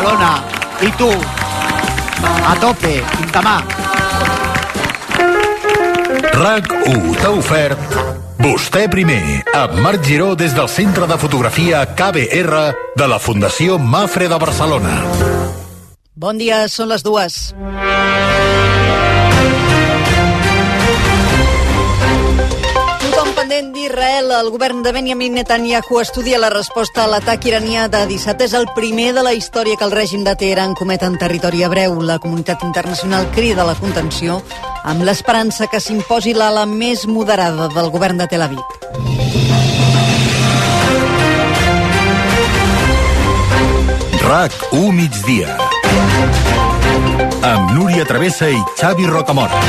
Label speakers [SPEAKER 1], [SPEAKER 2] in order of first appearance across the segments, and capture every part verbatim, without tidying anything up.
[SPEAKER 1] Barcelona. I tu, a tope, Quintamà.
[SPEAKER 2] RAC u t'ha ofert Vostè primer, amb Marc Giró des del Centre de Fotografia K B R de la Fundació Mafre de Barcelona.
[SPEAKER 3] Bon dia, són les dues. Tothom pendent d'Israel. El govern de Benjamin Netanyahu estudia la resposta a l'atac iranià de dissabte. És el primer de la història que el règim de Teheran comet en territori hebreu. La comunitat internacional crida a la contenció amb l'esperança que s'imposi l'ala més moderada del govern de Tel Aviv.
[SPEAKER 2] RAC u migdia amb Núria Travessa i Xavi Rocamora.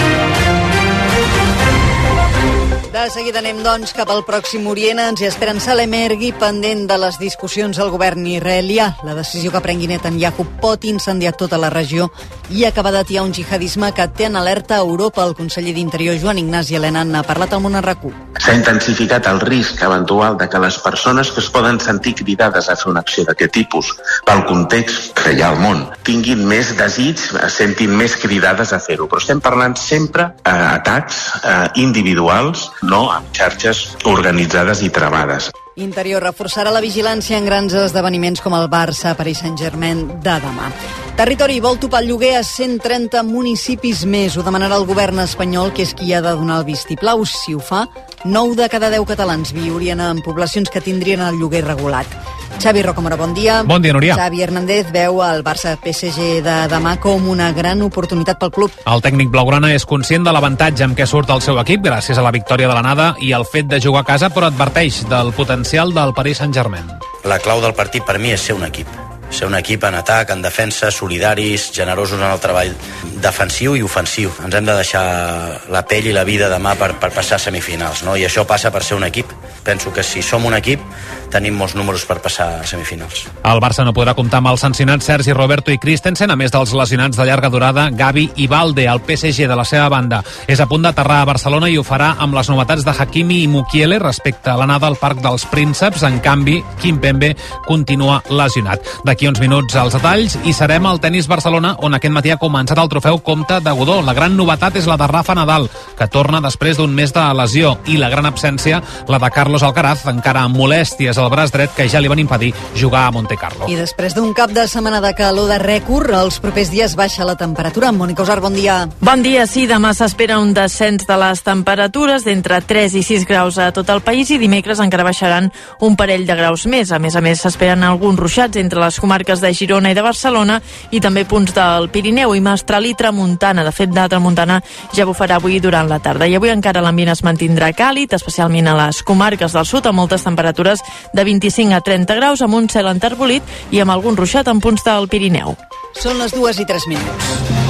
[SPEAKER 3] De seguida anem, doncs, cap al Pròxim Orient. Ens hi esperen Salem Ergui, pendent de les discussions al govern israelià. La decisió que prengui Netanyahu pot incendiar tota la regió i acabar d'atiar un jihadisme que té en alerta a Europa. El conseller d'Interior, Joan Ignasi Elena, n'ha parlat al Món a RAC u.
[SPEAKER 4] S'ha intensificat el risc eventual de que les persones que es poden sentir cridades a fer una acció d'aquest tipus, pel context que hi ha al món, tinguin més desig, es sentin més cridades a fer-ho. Però estem parlant sempre d'atacs eh, eh, individuals, no amb xarxes organitzades i travades.
[SPEAKER 3] Interior reforçarà la vigilància en grans esdeveniments com el Barça-Paris Saint-Germain de demà. Territori vol topar el lloguer a cent trenta municipis més. Ho demanarà el govern espanyol, que és qui ha de donar el vistiplau. Si ho fa, nou de cada deu catalans viurien en poblacions que tindrien el lloguer regulat. Xavi Rocamora, bon dia.
[SPEAKER 5] Bon dia, Núria.
[SPEAKER 3] Xavi Hernández veu el Barça-P S G de demà com una gran oportunitat pel club.
[SPEAKER 5] El tècnic blaugrana és conscient de l'avantatge amb què surt el seu equip gràcies a la victòria de l'anada i el fet de jugar a casa, però adverteix del potencial del Paris Saint-Germain.
[SPEAKER 6] La clau del partit per mi és ser un equip. Ser un equip en atac, en defensa, solidaris, generosos en el treball defensiu i ofensiu. Ens hem de deixar la pell i la vida demà per, per passar a semifinals, no? I això passa per ser un equip. Penso que si som un equip tenim molts números per passar a semifinals.
[SPEAKER 5] El Barça no podrà comptar amb els sancionats Sergi Roberto i Christensen, a més dels lesionats de llarga durada Gavi i Balde. El P S G, de la seva banda, és a punt d'aterrar a Barcelona i ho farà amb les novetats de Hakimi i Mukiele respecte a l'anada al Parc dels Prínceps. En canvi, Kimpembe continua lesionat. D'aquí uns minuts als detalls i serem al Tenis Barcelona, on aquest matí ha començat el trofeu Comte de Godó. La gran novetat és la de Rafa Nadal, que torna després d'un mes de lesió, i la gran absència, la de Carlos Alcaraz, encara amb molèsties al braç dret que ja li van impedir jugar a Monte Carlo.
[SPEAKER 3] I després d'un cap de setmana de calor de rècord, els propers dies baixa la temperatura. Mònica Usar, bon dia.
[SPEAKER 7] Bon dia, sí, demà s'espera un descens de les temperatures d'entre tres i sis graus a tot el país i dimecres encara baixaran un parell de graus més. A més a més, s'esperen alguns ruixats entre les comarques de Girona i de Barcelona i també punts del Pirineu i Mestral i Tramuntana. De fet, de Tramuntana ja bufarà avui durant la tarda. I avui encara l'ambient es mantindrà càlid, especialment a les comarques del sud, amb moltes temperatures de vint-i-cinc a trenta graus, amb un cel enterbolit i amb algun ruixat en punts del Pirineu.
[SPEAKER 3] Són les dues i tres minuts.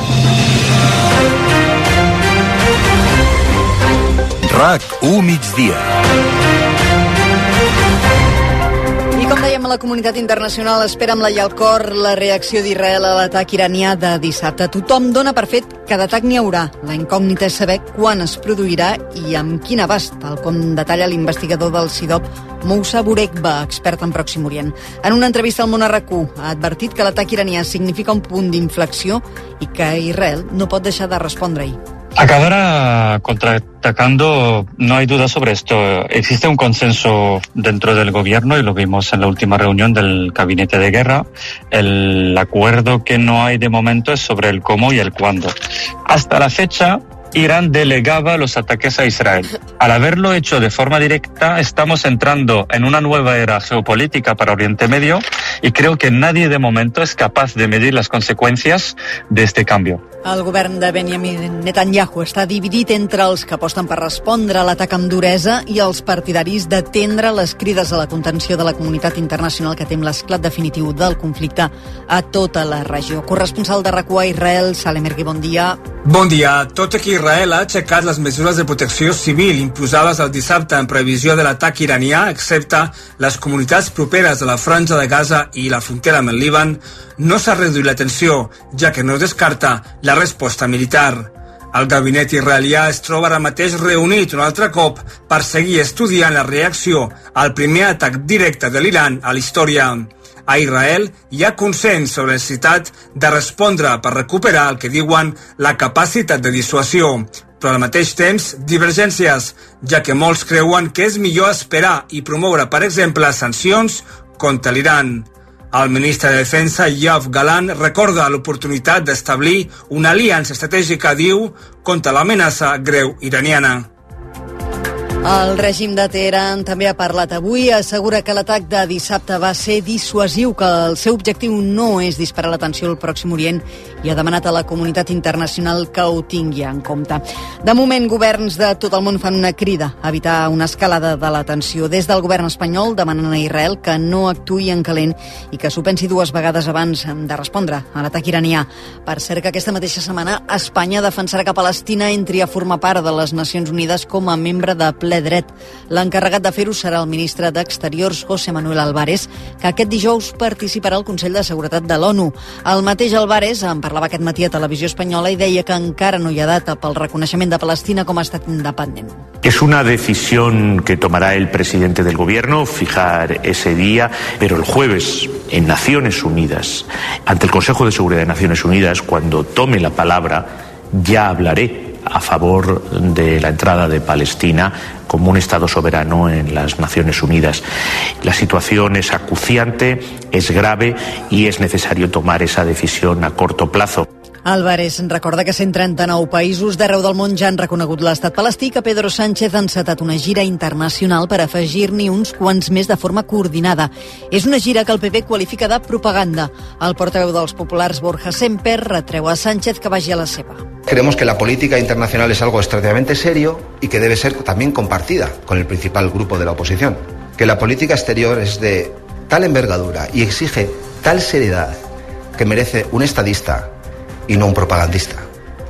[SPEAKER 2] RAC u migdia.
[SPEAKER 3] I com dèiem, a la comunitat internacional espera amb la i al cor la reacció d'Israel a l'atac iranià de dissabte. Tothom dona per fet que d'atac n'hi haurà. La incògnita és saber quan es produirà i amb quin abast, tal com detalla l'investigador del CIDOB, Moussa Bourekba, expert en Pròxim Orient. En una entrevista al Món a RAC u ha advertit que l'atac iranià significa un punt d'inflexió i que Israel no pot deixar de respondre-hi.
[SPEAKER 8] Acabará contraatacando, no hay duda sobre esto. Existe un consenso dentro del gobierno y lo vimos en la última reunión del gabinete de guerra. El acuerdo que no hay de momento es sobre el cómo y el cuándo. Hasta la fecha, Irán delegaba los ataques a Israel. Al haberlo hecho de forma directa, estamos entrando en una nueva era geopolítica para Oriente Medio y creo que nadie de momento es capaz de medir las consecuencias de este cambio.
[SPEAKER 3] El govern de Benjamin Netanyahu està dividit entre els que aposten per respondre a l'atac amb duresa i els partidaris d'atendre les crides a la contenció de la comunitat internacional que tem l'esclat definitiu del conflicte a tota la regió. Corresponsal de RAC u a Israel, Salem Ergui, bon dia.
[SPEAKER 9] Bon dia. Tot i que Israel ha aixecat les mesures de protecció civil imposades el dissabte en previsió de l'atac iranià, excepte les comunitats properes a la franja de Gaza i la frontera amb el Líban, no s'ha reduït la tensió, ja que no es descarta la resposta militar. El gabinet israelià es troba ara mateix reunit un altre cop per seguir estudiant la reacció al primer atac directe de l'Iran a la història. A Israel hi ha consens sobre la necessitat de respondre per recuperar el que diuen la capacitat de dissuasió, però al mateix temps divergències, ja que molts creuen que és millor esperar i promoure, per exemple, sancions contra l'Iran. El ministre de Defensa, Yoav Gallant, recorda l'oportunitat d'establir una aliança estratègica, diu, contra l'amenaça greu iraniana.
[SPEAKER 3] El règim de Teheran també ha parlat avui, assegura que l'atac de dissabte va ser dissuasiu, que el seu objectiu no és disparar l'atenció al Pròxim Orient i ha demanat a la comunitat internacional que ho tingui en compte. De moment, governs de tot el món fan una crida a evitar una escalada de la tensió. Des del govern espanyol demanen a Israel que no actuï en calent i que s'ho pensi dues vegades abans de respondre a l'atac iranià. Per cert, que aquesta mateixa setmana Espanya defensarà que Palestina entri a formar part de les Nacions Unides com a membre de ple dret. L'encarregat de fer-ho serà el ministre d'Exteriors, José Manuel Álvarez, que aquest dijous participarà al Consell de Seguretat de l'ONU. El mateix Álvarez en parlava aquest matí a Televisió Espanyola i deia que encara no hi ha data pel reconeixement de Palestina com a estat independent.
[SPEAKER 10] Es una decisión que tomará el presidente del gobierno, fijar ese día, pero el jueves en Naciones Unidas, ante el Consejo de Seguridad de Naciones Unidas, cuando tome la palabra, ya hablaré a favor de la entrada de Palestina como un Estado soberano en las Naciones Unidas. La situación es acuciante, es grave y es necesario tomar esa decisión a corto plazo.
[SPEAKER 3] Álvarez recorda que cent trenta-nou països d'arreu del món ja han reconegut l'estat palestí, que Pedro Sánchez ha encetat una gira internacional per afegir-n'hi uns quants més de forma coordinada. És una gira que el P P qualifica de propaganda. El portaveu dels populars, Borja Semper, retreu a Sánchez que vagi a la seva.
[SPEAKER 11] Creemos que la política internacional es algo extremadamente serio y que debe ser también compartida con el principal grupo de la oposición. Que la política exterior es de tal envergadura y exige tal seriedad que merece un estadista y no un propagandista.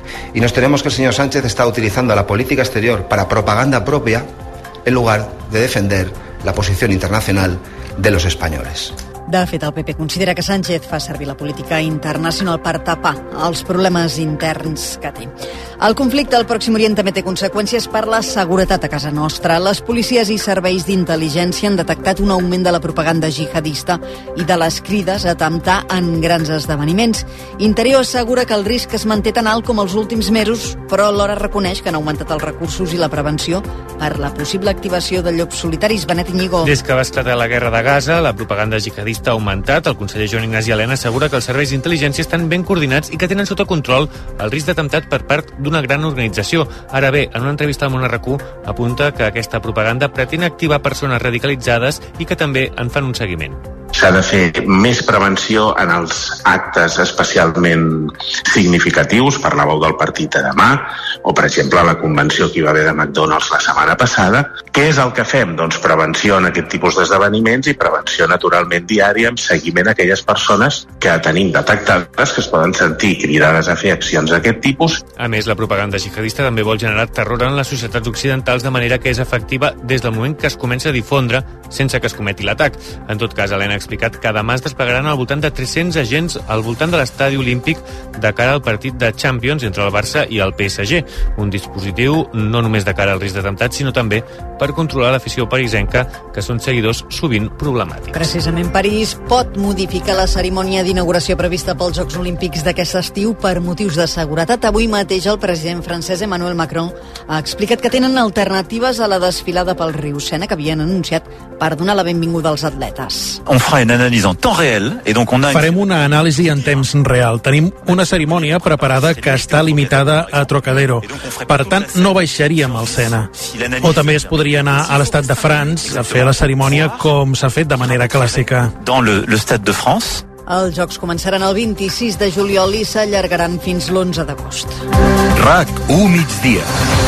[SPEAKER 11] Y nos tememos que el señor Sánchez está utilizando la política exterior para propaganda propia en lugar de defender la posición internacional de los españoles.
[SPEAKER 3] De fet, el P P considera que Sánchez fa servir la política internacional per tapar els problemes interns que té. El conflicte al Pròxim Orient també té conseqüències per la seguretat a casa nostra. Les policies i serveis d'intel·ligència han detectat un augment de la propaganda jihadista i de les crides a atemptar en grans esdeveniments. Interior assegura que el risc es manté tan alt com els últims mesos, però alhora reconeix que han augmentat els recursos i la prevenció per la possible activació de llops solitaris. Benet Iñigo.
[SPEAKER 12] Des que va esclatar la guerra de Gaza, la propaganda jihadista ha augmentat. El conseller Joan Ignasi Elena assegura que els serveis d'intel·ligència estan ben coordinats i que tenen sota control el risc d'atemptat per part d'una gran organització. Ara bé, en una entrevista amb un R Q apunta que aquesta propaganda pretén activar persones radicalitzades i que també en fan un seguiment.
[SPEAKER 4] S'ha de fer més prevenció en els actes especialment significatius. Parlàveu del partit de demà o, per exemple, la convenció que hi va haver de McDonald's la setmana passada. Què és el que fem? Doncs prevenció en aquest tipus d'esdeveniments i prevenció naturalment diària amb seguiment a aquelles persones que tenim detectades que es poden sentir cridades a fer accions d'aquest tipus.
[SPEAKER 12] A més, la propaganda jihadista també vol generar terror en les societats occidentals de manera que és efectiva des del moment que es comença a difondre sense que es cometi l'atac. En tot cas, Elena ha explicat que demà es desplegaran al voltant de tres-cents agents al voltant de l'estadi olímpic de cara al partit de Champions entre el Barça i el P S G. Un dispositiu no només de cara al risc d'atemptat, sinó també per controlar l'afició parisenca, que són seguidors sovint problemàtics.
[SPEAKER 3] Precisament París pot modificar la cerimònia d'inauguració prevista pels Jocs Olímpics d'aquest estiu per motius de seguretat. Avui mateix el president francès Emmanuel Macron ha explicat que tenen alternatives a la desfilada pel riu Sena que havien anunciat per donar la benvinguda als atletes.
[SPEAKER 13] On farà una anàlisi en temps real et donc on a...
[SPEAKER 14] Farem una anàlisi en temps real. Tenim una cerimònia preparada que està limitada a Trocadero. Per tant, no baixaríem al Sena. O també es podria anar a l'estat de France a fer la cerimònia com s'ha fet de manera clàssica.
[SPEAKER 13] Dans le, le stade de France.
[SPEAKER 3] Els Jocs començaran el vint-i-sis de juliol i s'allargaran fins l'onze d'agost.
[SPEAKER 2] RAC u migdia.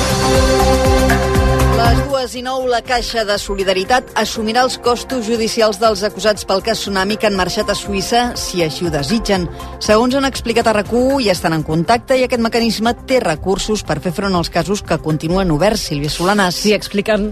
[SPEAKER 3] A les dues i nou, la Caixa de Solidaritat assumirà els costos judicials dels acusats pel cas Tsunami que han marxat a Suïssa, si així ho desitgen. Segons han explicat a RAC u, ja estan en contacte i aquest mecanisme té recursos per fer front als casos que continuen oberts. Sílvia Solanas.
[SPEAKER 15] Sí, expliquen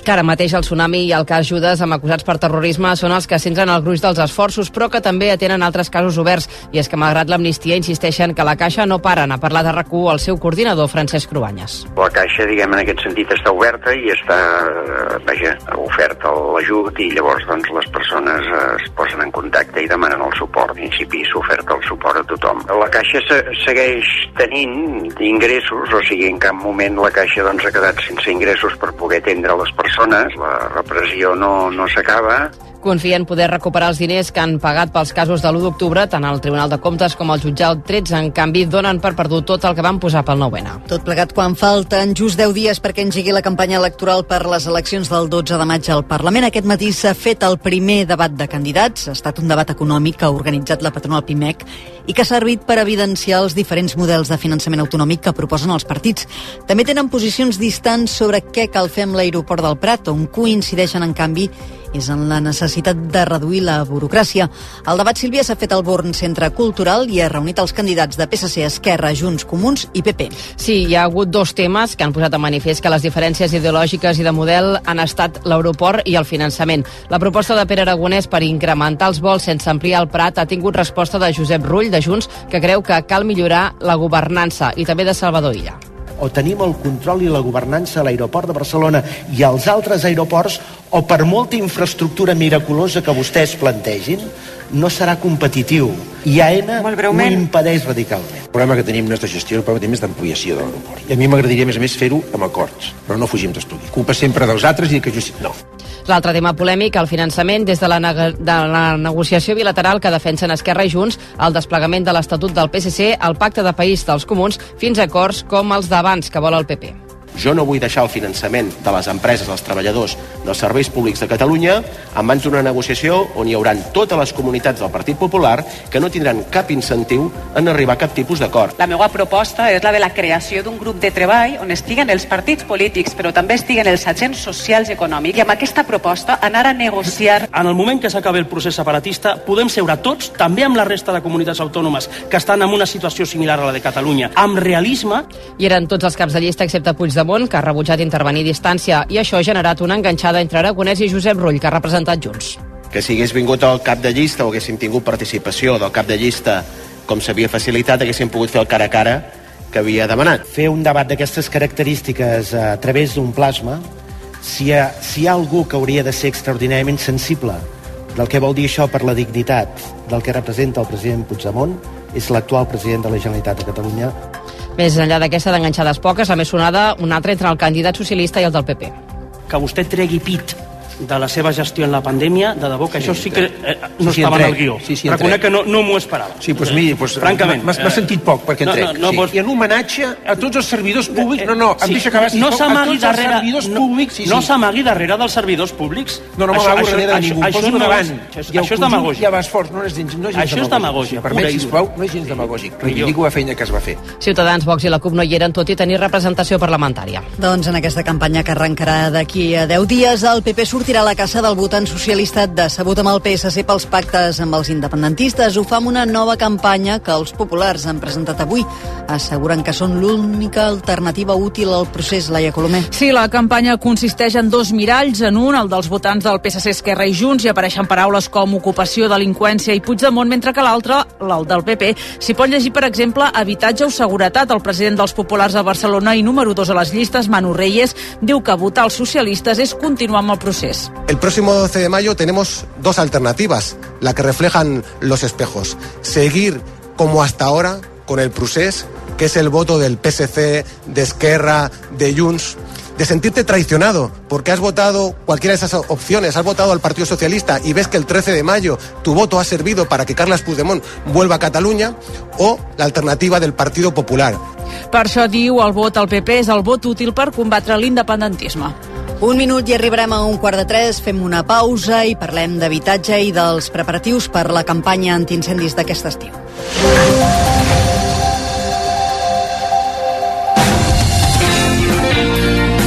[SPEAKER 15] que ara mateix el Tsunami i el cas Judes, amb acusats per terrorisme, són els que centren el gruix dels esforços, però que també atenen altres casos oberts. I és que, malgrat l'amnistia, insisteixen que la Caixa no paren. A parlar de RAC u el seu coordinador, Francesc Cruanyes.
[SPEAKER 16] La Caixa, diguem, en aquest sentit està oberta i està, vaja, oferta l'ajut, i llavors doncs, les persones es posen en contacte i demanen el suport. En principi s'oferta el suport a tothom. La Caixa se segueix tenint ingressos, o sigui, en cap moment la Caixa doncs, ha quedat sense ingressos per poder atendre les persones. La repressió no, no s'acaba.
[SPEAKER 15] Confien poder recuperar els diners que han pagat pels casos de l'u d'octubre, tant el Tribunal de Comptes com el jutjat tretze. En canvi, donen per perdut tot el que van posar pel nou ene.
[SPEAKER 3] Tot plegat quan falten just deu dies perquè engegui la campanya electoral per les eleccions del dotze de maig al Parlament. Aquest matí s'ha fet el primer debat de candidats. Ha estat un debat econòmic que ha organitzat la patronal Pimec i que ha servit per evidenciar els diferents models de finançament autonòmic que proposen els partits. També tenen posicions distants sobre què cal fer amb l'aeroport del Prat, on coincideixen, en canvi, és en la necessitat de reduir la burocràcia. El debat, Sílvia, s'ha fet al Born Centre Cultural i ha reunit els candidats de P S C, Esquerra, Junts, Comuns i P P.
[SPEAKER 15] Sí, hi ha hagut dos temes que han posat de manifest que les diferències ideològiques i de model han estat l'aeroport i el finançament. La proposta de Pere Aragonès per incrementar els vols sense ampliar el Prat ha tingut resposta de Josep Rull, de Junts, que creu que cal millorar la governança, i també de Salvador Illa.
[SPEAKER 17] O tenim el control i la governança a l'aeroport de Barcelona i als altres aeroports, o per molta infraestructura miraculosa que vostès plantegin, no serà competitiu. I A E N ho impedeix radicalment.
[SPEAKER 18] El problema que tenim no és de gestió, el problema que tenim és d'ampliació de l'aeroport. I a mi m'agradaria, a més a més, fer-ho amb acords, però no fugim d'estudi. Culpa sempre dels altres i que justi... No.
[SPEAKER 15] L'altre tema polèmic, el finançament, des de la, de la negociació bilateral que defensen Esquerra i Junts, el desplegament de l'Estatut del P S C, el pacte de país dels Comuns, fins a acords com els d'abans que vol el P P.
[SPEAKER 17] Jo no vull deixar el finançament de les empreses, dels treballadors, dels serveis públics de Catalunya en mans d'una negociació on hi hauran totes les comunitats del Partit Popular que no tindran cap incentiu en arribar a cap tipus d'acord.
[SPEAKER 19] La meva proposta és la de la creació d'un grup de treball on estiguen els partits polítics, però també estiguen els agents socials i econòmics, i amb aquesta proposta anar a negociar.
[SPEAKER 20] En el moment que s'acabi el procés separatista, podem seure tots, també amb la resta de comunitats autònomes que estan en una situació similar a la de Catalunya, amb realisme.
[SPEAKER 15] I eren tots els caps de llista excepte Puigdemont, que ha rebutjat intervenir a distància, i això ha generat una enganxada entre Aragonès i Josep Rull, que ha representat Junts.
[SPEAKER 17] Que si hagués vingut el cap de llista o haguéssim tingut participació del cap de llista com s'havia facilitat, haguéssim pogut fer el cara a cara que havia demanat.
[SPEAKER 21] Fer un debat d'aquestes característiques a través d'un plasma, si hi ha, si hi ha algú que hauria de ser extraordinàriament sensible del que vol dir això per la dignitat del que representa el president Puigdemont, és l'actual president de la Generalitat de Catalunya.
[SPEAKER 15] Més enllà d'aquesta d'enganxades poques, la més sonada, una altra entre el candidat socialista i el del P P.
[SPEAKER 20] Que vostè tregui pit de la seva gestió en la pandèmia, de debò que sí, això sí que eh, no
[SPEAKER 18] sí,
[SPEAKER 20] estava en el guió.
[SPEAKER 18] Sí, sí,
[SPEAKER 20] Reconec que no, no m'ho esperava.
[SPEAKER 18] Sí, doncs miri, doncs,
[SPEAKER 20] francament.
[SPEAKER 18] M'ha sentit poc perquè entrec. No, no, no, sí. Pots... I en homenatge a tots els servidors públics... No, no, em
[SPEAKER 20] sí.
[SPEAKER 18] deixa acabar. Si
[SPEAKER 20] no s'amagui darrere,
[SPEAKER 18] servidors
[SPEAKER 20] no,
[SPEAKER 18] públics... Sí, sí.
[SPEAKER 20] No s'amagui darrere dels servidors públics.
[SPEAKER 18] No, no m'amago darrere de ningú.
[SPEAKER 20] Això,
[SPEAKER 18] poso
[SPEAKER 20] no
[SPEAKER 18] davant.
[SPEAKER 20] És, això és demagògic.
[SPEAKER 18] Ja vas fort, no és gens, no és gens
[SPEAKER 20] això és demagògic.
[SPEAKER 18] Permet, sisplau, no és gens demagògic. Reivindico la feina que es va fer.
[SPEAKER 15] Ciutadans, Vox i la CUP no hi eren, tot i tenir representació parlamentària.
[SPEAKER 3] Doncs en aquesta campanya que arrencarà d'aquí a deu dies, el P P sortirà a la caça del votant socialista decebut amb el P S C pels pactes amb els independentistes. Ho fa amb una nova campanya que els populars han presentat avui. Asseguren que són l'única alternativa útil al procés. Laia Colomer.
[SPEAKER 22] Sí, la campanya consisteix en dos miralls. En un, el dels votants del P S C, Esquerra i Junts, i apareixen paraules com ocupació, delinqüència i Puigdemont, mentre que l'altre, el del P P, s'hi pot llegir, per exemple, habitatge o seguretat. El president dels populars a Barcelona i número dos a les llistes, Manu Reyes, diu que votar els socialistes és continuar amb el procés.
[SPEAKER 23] El próximo doce de mayo tenemos dos alternativas, la que reflejan los espejos. Seguir como hasta ahora con el procés, que es el voto del P S C, de Esquerra, de Junts, de sentirte traicionado porque has votado cualquiera de esas opciones, has votado al Partido Socialista y ves que el trece de mayo tu voto ha servido para que Carles Puigdemont vuelva a Catalunya, o la alternativa del Partido Popular.
[SPEAKER 22] Per això, diu, el vot al P P és el vot útil per combatre l'independentisme.
[SPEAKER 3] Un minut i arribarem a un quart de tres, fem una pausa i parlem d'habitatge i dels preparatius per la campanya antiincendis d'aquest estiu.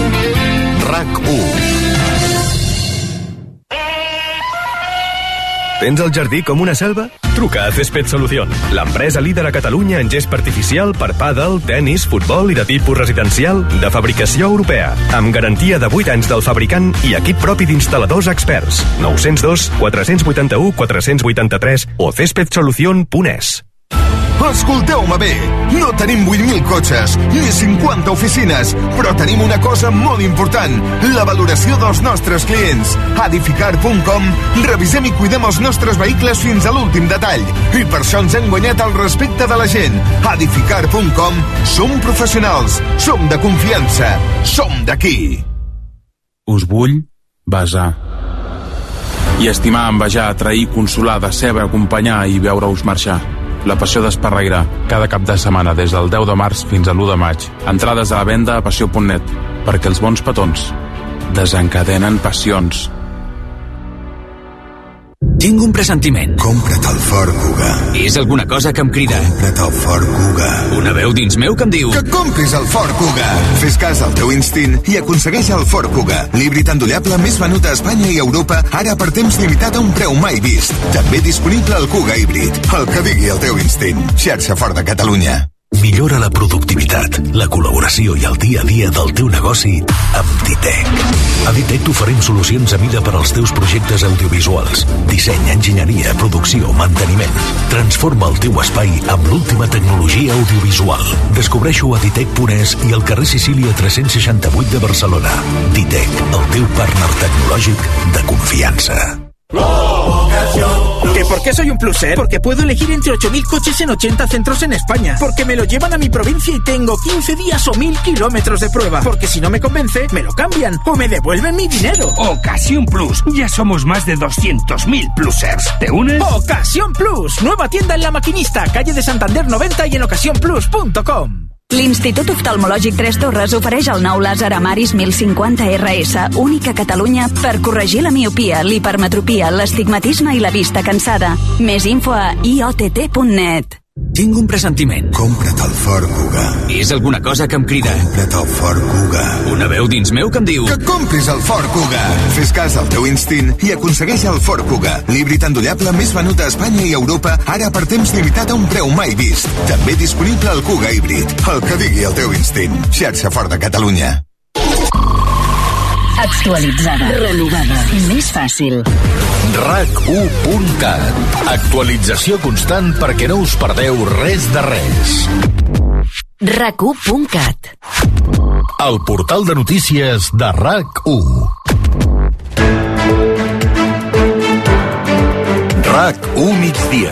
[SPEAKER 2] RAC u.
[SPEAKER 1] Tens el jardí com una selva? Truca a Césped Solución, l'empresa líder a Catalunya en gespa artificial per pàdel, tennis, futbol i de tipus residencial de fabricació europea, amb garantia de vuit anys del fabricant i equip propi d'instal·ladors experts. nou zero dos, quatre vuit u, quatre vuit tres o césped solución punt es.
[SPEAKER 5] Escolteu-me bé, no tenim vuit mil cotxes ni cinquanta oficines, però tenim una cosa molt important, la valoració dels nostres clients. A edificar punt com revisem i cuidem els nostres vehicles fins a l'últim detall i per això ens hem guanyat el respecte de la gent. A edificar punt com som professionals, som de confiança, som d'aquí.
[SPEAKER 6] Us vull besar i estimar, envejar, atrair, consolar, decebre, acompanyar i veure-us marxar. La passió d'Esparreguera, cada cap de setmana des del deu de març fins a l'u de maig. Entrades a la venda a passió punt net, perquè els bons petons desencadenen passions.
[SPEAKER 24] Tinc un presentiment.
[SPEAKER 5] Compra't el Ford Kuga.
[SPEAKER 24] És alguna cosa que em crida.
[SPEAKER 5] Compra't el Ford Kuga.
[SPEAKER 24] Una veu dins meu que em diu...
[SPEAKER 5] Que compris el Ford Kuga. Fes cas al teu instint i aconsegueix el Ford Kuga, l'híbrid endollable més venut a Espanya i Europa, ara per temps limitat a un preu mai vist. També disponible el Kuga híbrid. El que digui el teu instint. Xarxa Ford de Catalunya.
[SPEAKER 2] Millora la productivitat, la col·laboració i el dia a dia del teu negoci amb Ditec. A Ditec t'oferim solucions a mida per als teus projectes audiovisuals. Disseny, enginyeria, producció, manteniment. Transforma el teu espai amb l'última tecnologia audiovisual. Descobreixo a ditec punt es i al carrer Sicília tres-cents seixanta-vuit de Barcelona. Ditec, el teu partner tecnològic de confiança.
[SPEAKER 25] ¿Que por qué soy un pluser? Porque puedo elegir entre ocho mil coches en ochenta centros en España. Porque me lo llevan a mi provincia y tengo quince días o mil kilómetros de prueba. Porque si no me convence, me lo cambian o me devuelven mi dinero.
[SPEAKER 26] Ocasión Plus. Ya somos más de doscientos mil plusers. ¿Te unes?
[SPEAKER 25] Ocasión Plus. Nueva tienda en La Maquinista, calle de Santander noventa y en ocasión plus punto com.
[SPEAKER 27] L'Institut Oftalmològic Tres Torres ofereix el nou làser Amaris mil cinquanta R S, únic a Catalunya per corregir la miopia, l'hipermetropia, l'estigmatisme i la vista cansada. Més info a i o te te punt net.
[SPEAKER 24] Tinc un presentiment.
[SPEAKER 5] Compra't el Ford Kuga.
[SPEAKER 24] És alguna cosa que em crida.
[SPEAKER 5] Compra't el Ford Kuga.
[SPEAKER 24] Una veu dins meu que em diu...
[SPEAKER 5] Que compris el Ford Kuga. Fes cas al teu instint i aconsegueix el Ford Kuga, l'híbrid endollable més venut a Espanya i Europa, ara per temps limitat a un preu mai vist. També disponible el Kuga híbrid. El que digui el teu instint. Xarxa Ford de Catalunya.
[SPEAKER 27] Actualitzada, renovada, més fàcil.
[SPEAKER 2] rac u punt cat. Actualització constant perquè no us perdeu res de res.
[SPEAKER 27] rac u punt cat.
[SPEAKER 2] El portal de notícies de RAC u. RAC u migdia.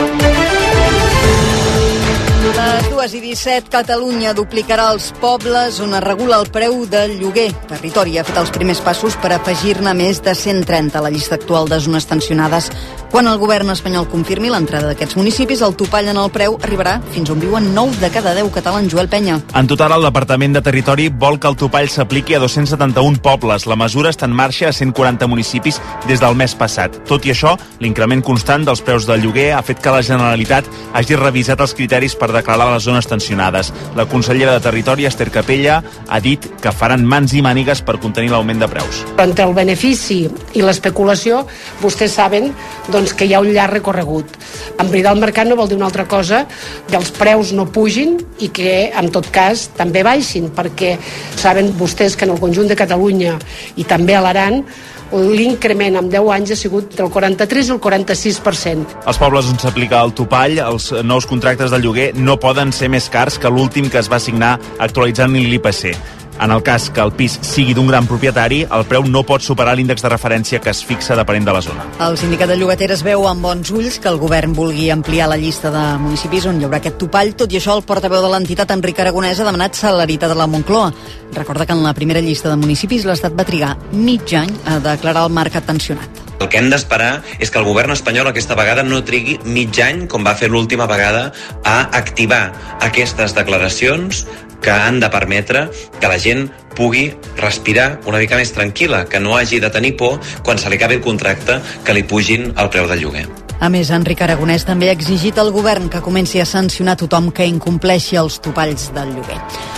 [SPEAKER 3] A les dues i disset, Catalunya duplicarà els pobles on es regula el preu del lloguer. Territori ha fet els primers passos per afegir-ne més de cent trenta a la llista actual de zones tensionades. Quan el govern espanyol confirmi l'entrada d'aquests municipis, el topall en el preu arribarà fins on viuen nou de cada deu catalans. Joel Penya.
[SPEAKER 28] En total, el Departament de Territori vol que el topall s'apliqui a dos-cents setanta-un pobles. La mesura està en marxa a cent quaranta municipis des del mes passat. Tot i això, l'increment constant dels preus del lloguer ha fet que la Generalitat hagi revisat els criteris per declarar les zones tensionades. La consellera de Territori, Esther Capella, ha dit que faran mans i mànigues per contenir l'augment de preus.
[SPEAKER 29] Entre el benefici i l'especulació, vostès saben doncs, que hi ha un llarg recorregut. Embridar el mercat no vol dir una altra cosa que els preus no pugin i que, en tot cas, també baixin, perquè saben vostès que en el conjunt de Catalunya i també a l'Aran l'increment en deu anys ha sigut entre el quaranta-tres i el quaranta-sis per cent.
[SPEAKER 28] Als pobles on s'aplica el topall, els nous contractes de lloguer no poden ser més cars que l'últim que es va signar actualitzant l'I P C. En el cas que el pis sigui d'un gran propietari, el preu no pot superar l'índex de referència que es fixa depenent de la zona.
[SPEAKER 3] El sindicat de llogateres veu amb bons ulls que el govern vulgui ampliar la llista de municipis on hi haurà aquest topall. Tot i això, el portaveu de l'entitat, Enric Aragonès, ha demanat celeritat a la Moncloa. Recorda que en la primera llista de municipis l'Estat va trigar mig any a declarar el mercat tensionat.
[SPEAKER 30] El que hem d'esperar és que el govern espanyol aquesta vegada no trigui mig any, com va fer l'última vegada, a activar aquestes declaracions que han de permetre que la gent pugui respirar una mica més tranquil·la, que no hagi de tenir por quan se li acabi el contracte que li pugin el preu del lloguer.
[SPEAKER 3] A més, Enric Aragonès també ha exigit al govern que comenci a sancionar tothom que incompleixi els topalls del lloguer.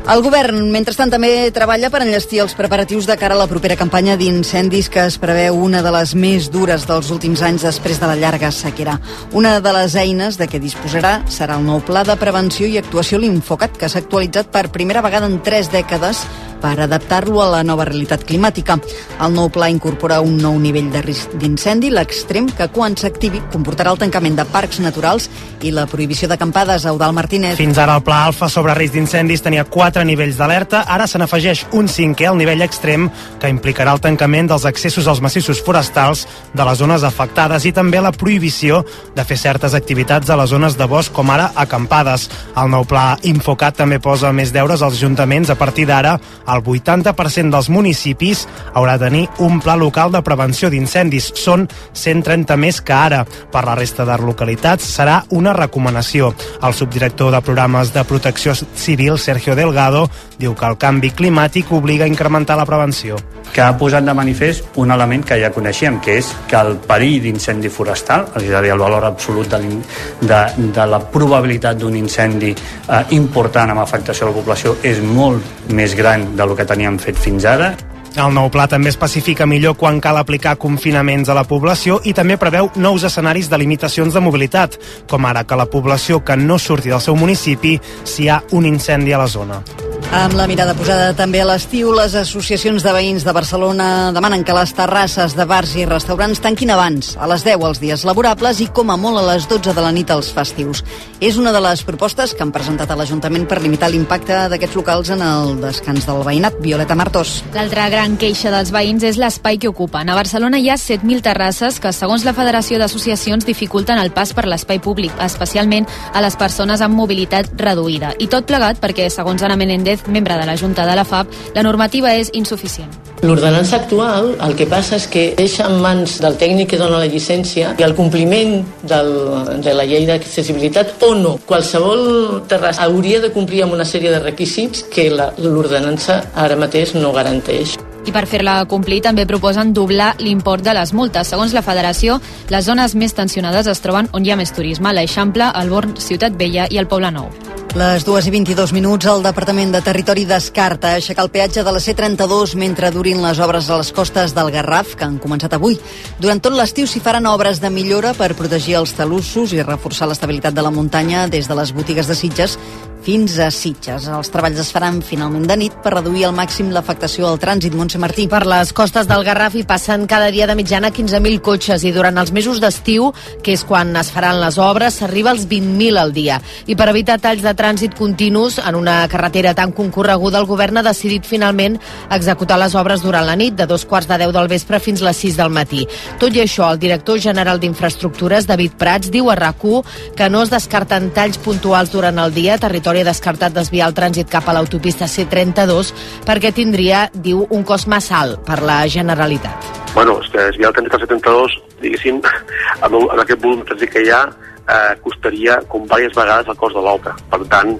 [SPEAKER 3] El govern, mentrestant, també treballa per enllestir els preparatius de cara a la propera campanya d'incendis que es preveu una de les més dures dels últims anys després de la llarga sequera. Una de les eines de què disposarà serà el nou Pla de Prevenció i Actuació l'Infocat, que s'ha actualitzat per primera vegada en tres dècades per adaptar-lo a la nova realitat climàtica. El nou pla incorpora un nou nivell de risc d'incendi, l'extrem, que quan s'activi comportarà el tancament de parcs naturals i la prohibició d'acampades. Eudald Martínez.
[SPEAKER 4] Fins ara el pla alfa sobre risc d'incendis tenia quatre nivells d'alerta, ara se n'afegeix un cinquè, el nivell extrem, que implicarà el tancament dels accessos als massissos forestals de les zones afectades i també la prohibició de fer certes activitats a les zones de bosc, com ara acampades. El nou pla Infocat també posa més deures als ajuntaments. A partir d'ara, el vuitanta per cent dels municipis haurà de tenir un pla local de prevenció d'incendis. Són cent trenta més que ara. Per la resta de localitats serà una recomanació. El subdirector de programes de protecció civil, Sergio Delgado, diu que el canvi climàtic obliga a incrementar la prevenció.
[SPEAKER 7] Que ha posat de manifest un element que ja coneixíem, que és que el perill d'incendi forestal, és a dir, el valor absolut de, de, de la probabilitat d'un incendi eh, important amb afectació a la població és molt més gran del que teníem fet fins ara.
[SPEAKER 4] El nou pla també especifica millor quan cal aplicar confinaments a la població i també preveu nous escenaris de limitacions de mobilitat, com ara que la població que no surti del seu municipi si hi ha un incendi a la zona.
[SPEAKER 3] Amb la mirada posada també a l'estiu, les associacions de veïns de Barcelona demanen que les terrasses de bars i restaurants tanquin abans, a les deu els dies laborables i com a molt a les dotze de la nit els festius. És una de les propostes que han presentat a l'Ajuntament per limitar l'impacte d'aquests locals en el descans del veïnat. Violeta Martos.
[SPEAKER 8] L'altra gran queixa dels veïns és l'espai que ocupen. A Barcelona hi ha set mil terrasses que, segons la Federació d'Associacions, dificulten el pas per l'espai públic, especialment a les persones amb mobilitat reduïda. I tot plegat perquè, segons Ana Menéndez, membre de la Junta de la F A B, la normativa és insuficient.
[SPEAKER 9] L'ordenança actual el que passa és que deixa en mans del tècnic que dona la llicència i el compliment del, de la llei d'accessibilitat o no. Qualsevol terrassa hauria de complir amb una sèrie de requisits que l'ordenança ara mateix no garanteix.
[SPEAKER 8] I per fer-la complir també proposen doblar l'import de les multes. Segons la Federació, les zones més tensionades es troben on hi ha més turisme, l'Eixample, el Born, Ciutat Vella i el Poblenou.
[SPEAKER 3] Les dues i vint-i-dos minuts, el Departament de Territori descarta aixecar el peatge de la C trenta-dos mentre durin les obres a les costes del Garraf, que han començat avui. Durant tot l'estiu s'hi faran obres de millora per protegir els talussos i reforçar l'estabilitat de la muntanya des de les botigues de Sitges fins a Sitges. Els treballs es faran finalment de nit per reduir al màxim l'afectació al trànsit. Montse Martí.
[SPEAKER 15] Per les costes del Garraf hi passen cada dia de mitjana quinze mil cotxes i durant els mesos d'estiu, que és quan es faran les obres, s'arriba als vint mil al dia. I per evitar talls de trànsit continus en una carretera tan concorreguda, el govern ha decidit finalment executar les obres durant la nit, de dos quarts de deu del vespre fins les sis del matí. Tot i això, el director general d'Infraestructures, David Prats, diu a RAC u que no es descarten talls puntuals durant el dia. Territori ha descartat desviar el trànsit cap a l'autopista C trenta-dos perquè tindria, diu, un cost massa alt per la Generalitat.
[SPEAKER 10] Bueno, és que desviar el trànsit al C trenta-dos, diguéssim, amb, amb aquest volum de trànsit que hi ha, eh, costaria com diverses vegades el cost de l'obra. Per tant,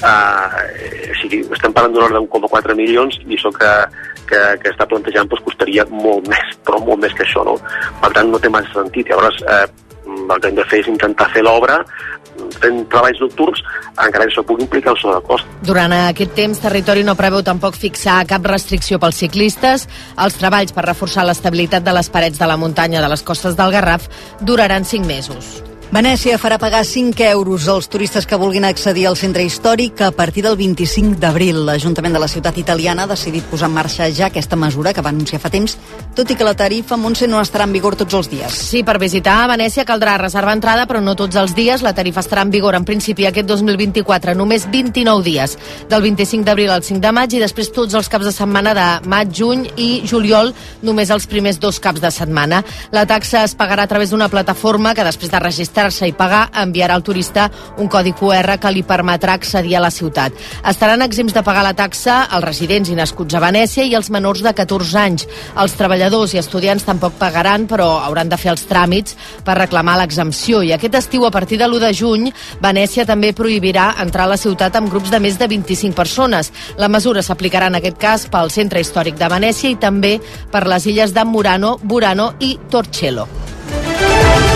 [SPEAKER 10] eh, o sigui, estem parlant d'un ordre d'un coma quatre milions i això que, que, que està plantejant doncs, costaria molt més, però molt més que això, no? Per tant, no té massa sentit. Llavors, eh, el que hem de fer és intentar fer l'obra fent treballs nocturns, encara que això pugui implicar el sobrecost.
[SPEAKER 15] Durant aquest temps, Territori no preveu tampoc fixar cap restricció pels ciclistes. Els treballs per reforçar l'estabilitat de les parets de la muntanya de les costes del Garraf duraran cinc mesos.
[SPEAKER 3] Venècia farà pagar cinc euros als turistes que vulguin accedir al centre històric a partir del vint-i-cinc d'abril. L'Ajuntament de la ciutat italiana ha decidit posar en marxa ja aquesta mesura que va anunciar fa temps, tot i que la tarifa, Montse, no estarà en vigor tots els dies.
[SPEAKER 15] Sí, per visitar a Venècia caldrà reservar entrada, però no tots els dies. La tarifa estarà en vigor en principi aquest dos mil vint-i-quatre, només vint-i-nou dies, del vint-i-cinc d'abril al cinc de maig i després tots els caps de setmana de maig, juny i juliol, només els primers dos caps de setmana. La taxa es pagarà a través d'una plataforma que després de registrar i pagar, enviarà al turista un codi Q R que li permetrà accedir a la ciutat. Estaran exempts de pagar la taxa els residents i nascuts a Venècia i els menors de catorze anys. Els treballadors i estudiants tampoc pagaran, però hauran de fer els tràmits per reclamar l'exempció. I aquest estiu, a partir de l'u de juny, Venècia també prohibirà entrar a la ciutat amb grups de més de vint-i-cinc persones. La mesura s'aplicarà en aquest cas pel centre històric de Venècia i també per les illes de Murano, Burano i Torcello.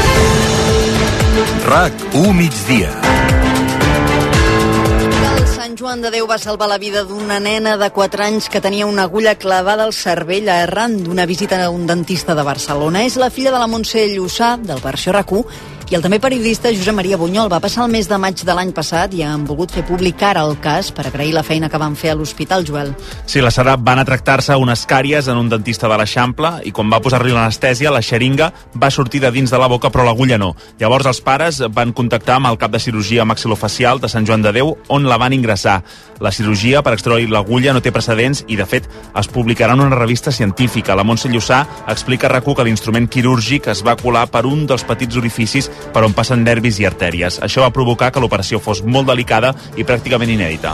[SPEAKER 2] RAC u migdia.
[SPEAKER 3] El Sant Sant Joan de Déu va salvar la vida d'una nena de quatre anys que tenia una agulla clavada al cervell arran d'una visita a un dentista de Barcelona. És la filla de la Montse Llussà, del Versió R A C U, i el també periodista Josep Maria Bunyol. Va passar el mes de maig de l'any passat i han volgut fer públic ara el cas per agrair la feina que van fer a l'hospital, Joel.
[SPEAKER 28] Sí, la Sara van a tractar-se unes càries en un dentista de l'Eixample i quan va posar-li l'anestèsia, la xeringa va sortir de dins de la boca, però l'agulla no. Llavors els pares van contactar amb el cap de cirurgia maxilofacial de Sant Joan de Déu, on la van ingressar. La cirurgia per extreure l'agulla no té precedents i, de fet, es publicarà en una revista científica. La Montse Llussà explica a R A C U que l'instrument quirúrgic es va colar per un dels petits orificis per on passen nervis i artèries. Això va provocar que l'operació fos molt delicada i pràcticament inèdita.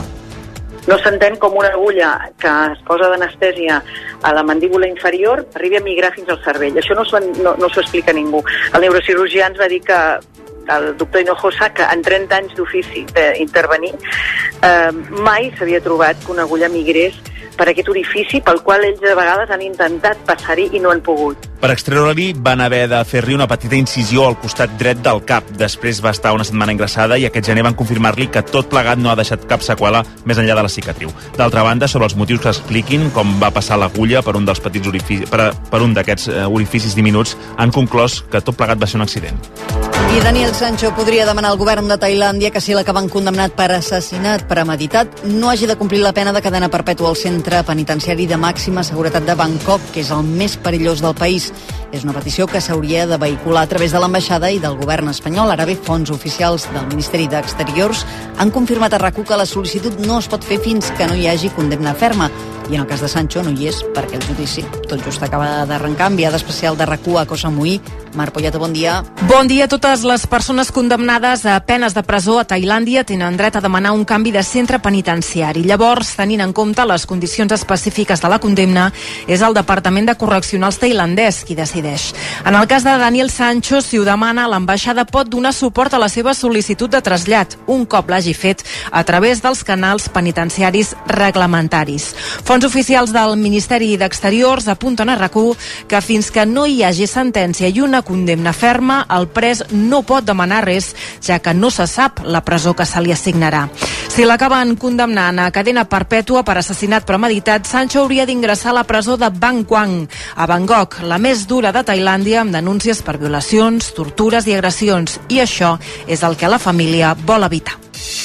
[SPEAKER 11] No s'entén com una agulla que es posa d'anestèsia a la mandíbula inferior arribi a migrar fins al cervell. Això no s'ho no, no s'ho explica ningú. El neurocirurgià ens va dir que el doctor Hinojosa, que en trenta anys d'ofici d'intervenir, eh, mai s'havia trobat que una agulla migrés per aquest orifici pel qual ells de vegades han intentat passar-hi i no han pogut.
[SPEAKER 28] Per extreure-li van haver de fer-li una petita incisió al costat dret del cap. Després va estar una setmana ingressada i aquest gener van confirmar-li que tot plegat no ha deixat cap seqüela més enllà de la cicatriu. D'altra banda, sobre els motius que expliquin com va passar l'agulla per un dels petits orificis, per, per un d'aquests orificis diminuts, han conclòs que tot plegat va ser un accident.
[SPEAKER 3] I Daniel Sancho podria demanar al govern de Tailàndia que si l'acaben condemnat per assassinat premeditat no hagi de complir la pena de cadena perpètua al centre penitenciari de màxima seguretat de Bangkok, que és el més perillós del país. És una petició que s'hauria de vehicular a través de l'ambaixada i del govern espanyol. Ara bé, fonts oficials del Ministeri d'Exteriors han confirmat a R A C U que la sol·licitud no es pot fer fins que no hi hagi condemna ferma. I en el cas de Sancho no hi és perquè el judici tot just acaba d'arrencar. Enviada especial de R A C U a Koh Samui, Mar Polleta, bon dia.
[SPEAKER 12] Bon dia. Totes les persones condemnades a penes de presó a Tailàndia tenen dret a demanar un canvi de centre penitenciari. Llavors, tenint en compte les condicions específiques de la condemna, és el Departament de Correccionals tailandès qui decideix. En el cas de Daniel Sancho, si ho demana, l'ambaixada pot donar suport a la seva sol·licitud de trasllat, un cop l'hagi fet a través dels canals penitenciaris reglamentaris. Fonts oficials del Ministeri d'Exteriors apunten a R A C U que fins que no hi hagi sentència i una condemna ferma, el pres no pot demanar res, ja que no se sap la presó que se li assignarà. Si l'acaben condemnant a cadena perpètua per assassinat premeditat, Sancho hauria d'ingressar a la presó de Bang Kwang, a Bangkok, la més dura de Tailàndia, amb denúncies per violacions, tortures i agressions. I això és el que la família vol evitar.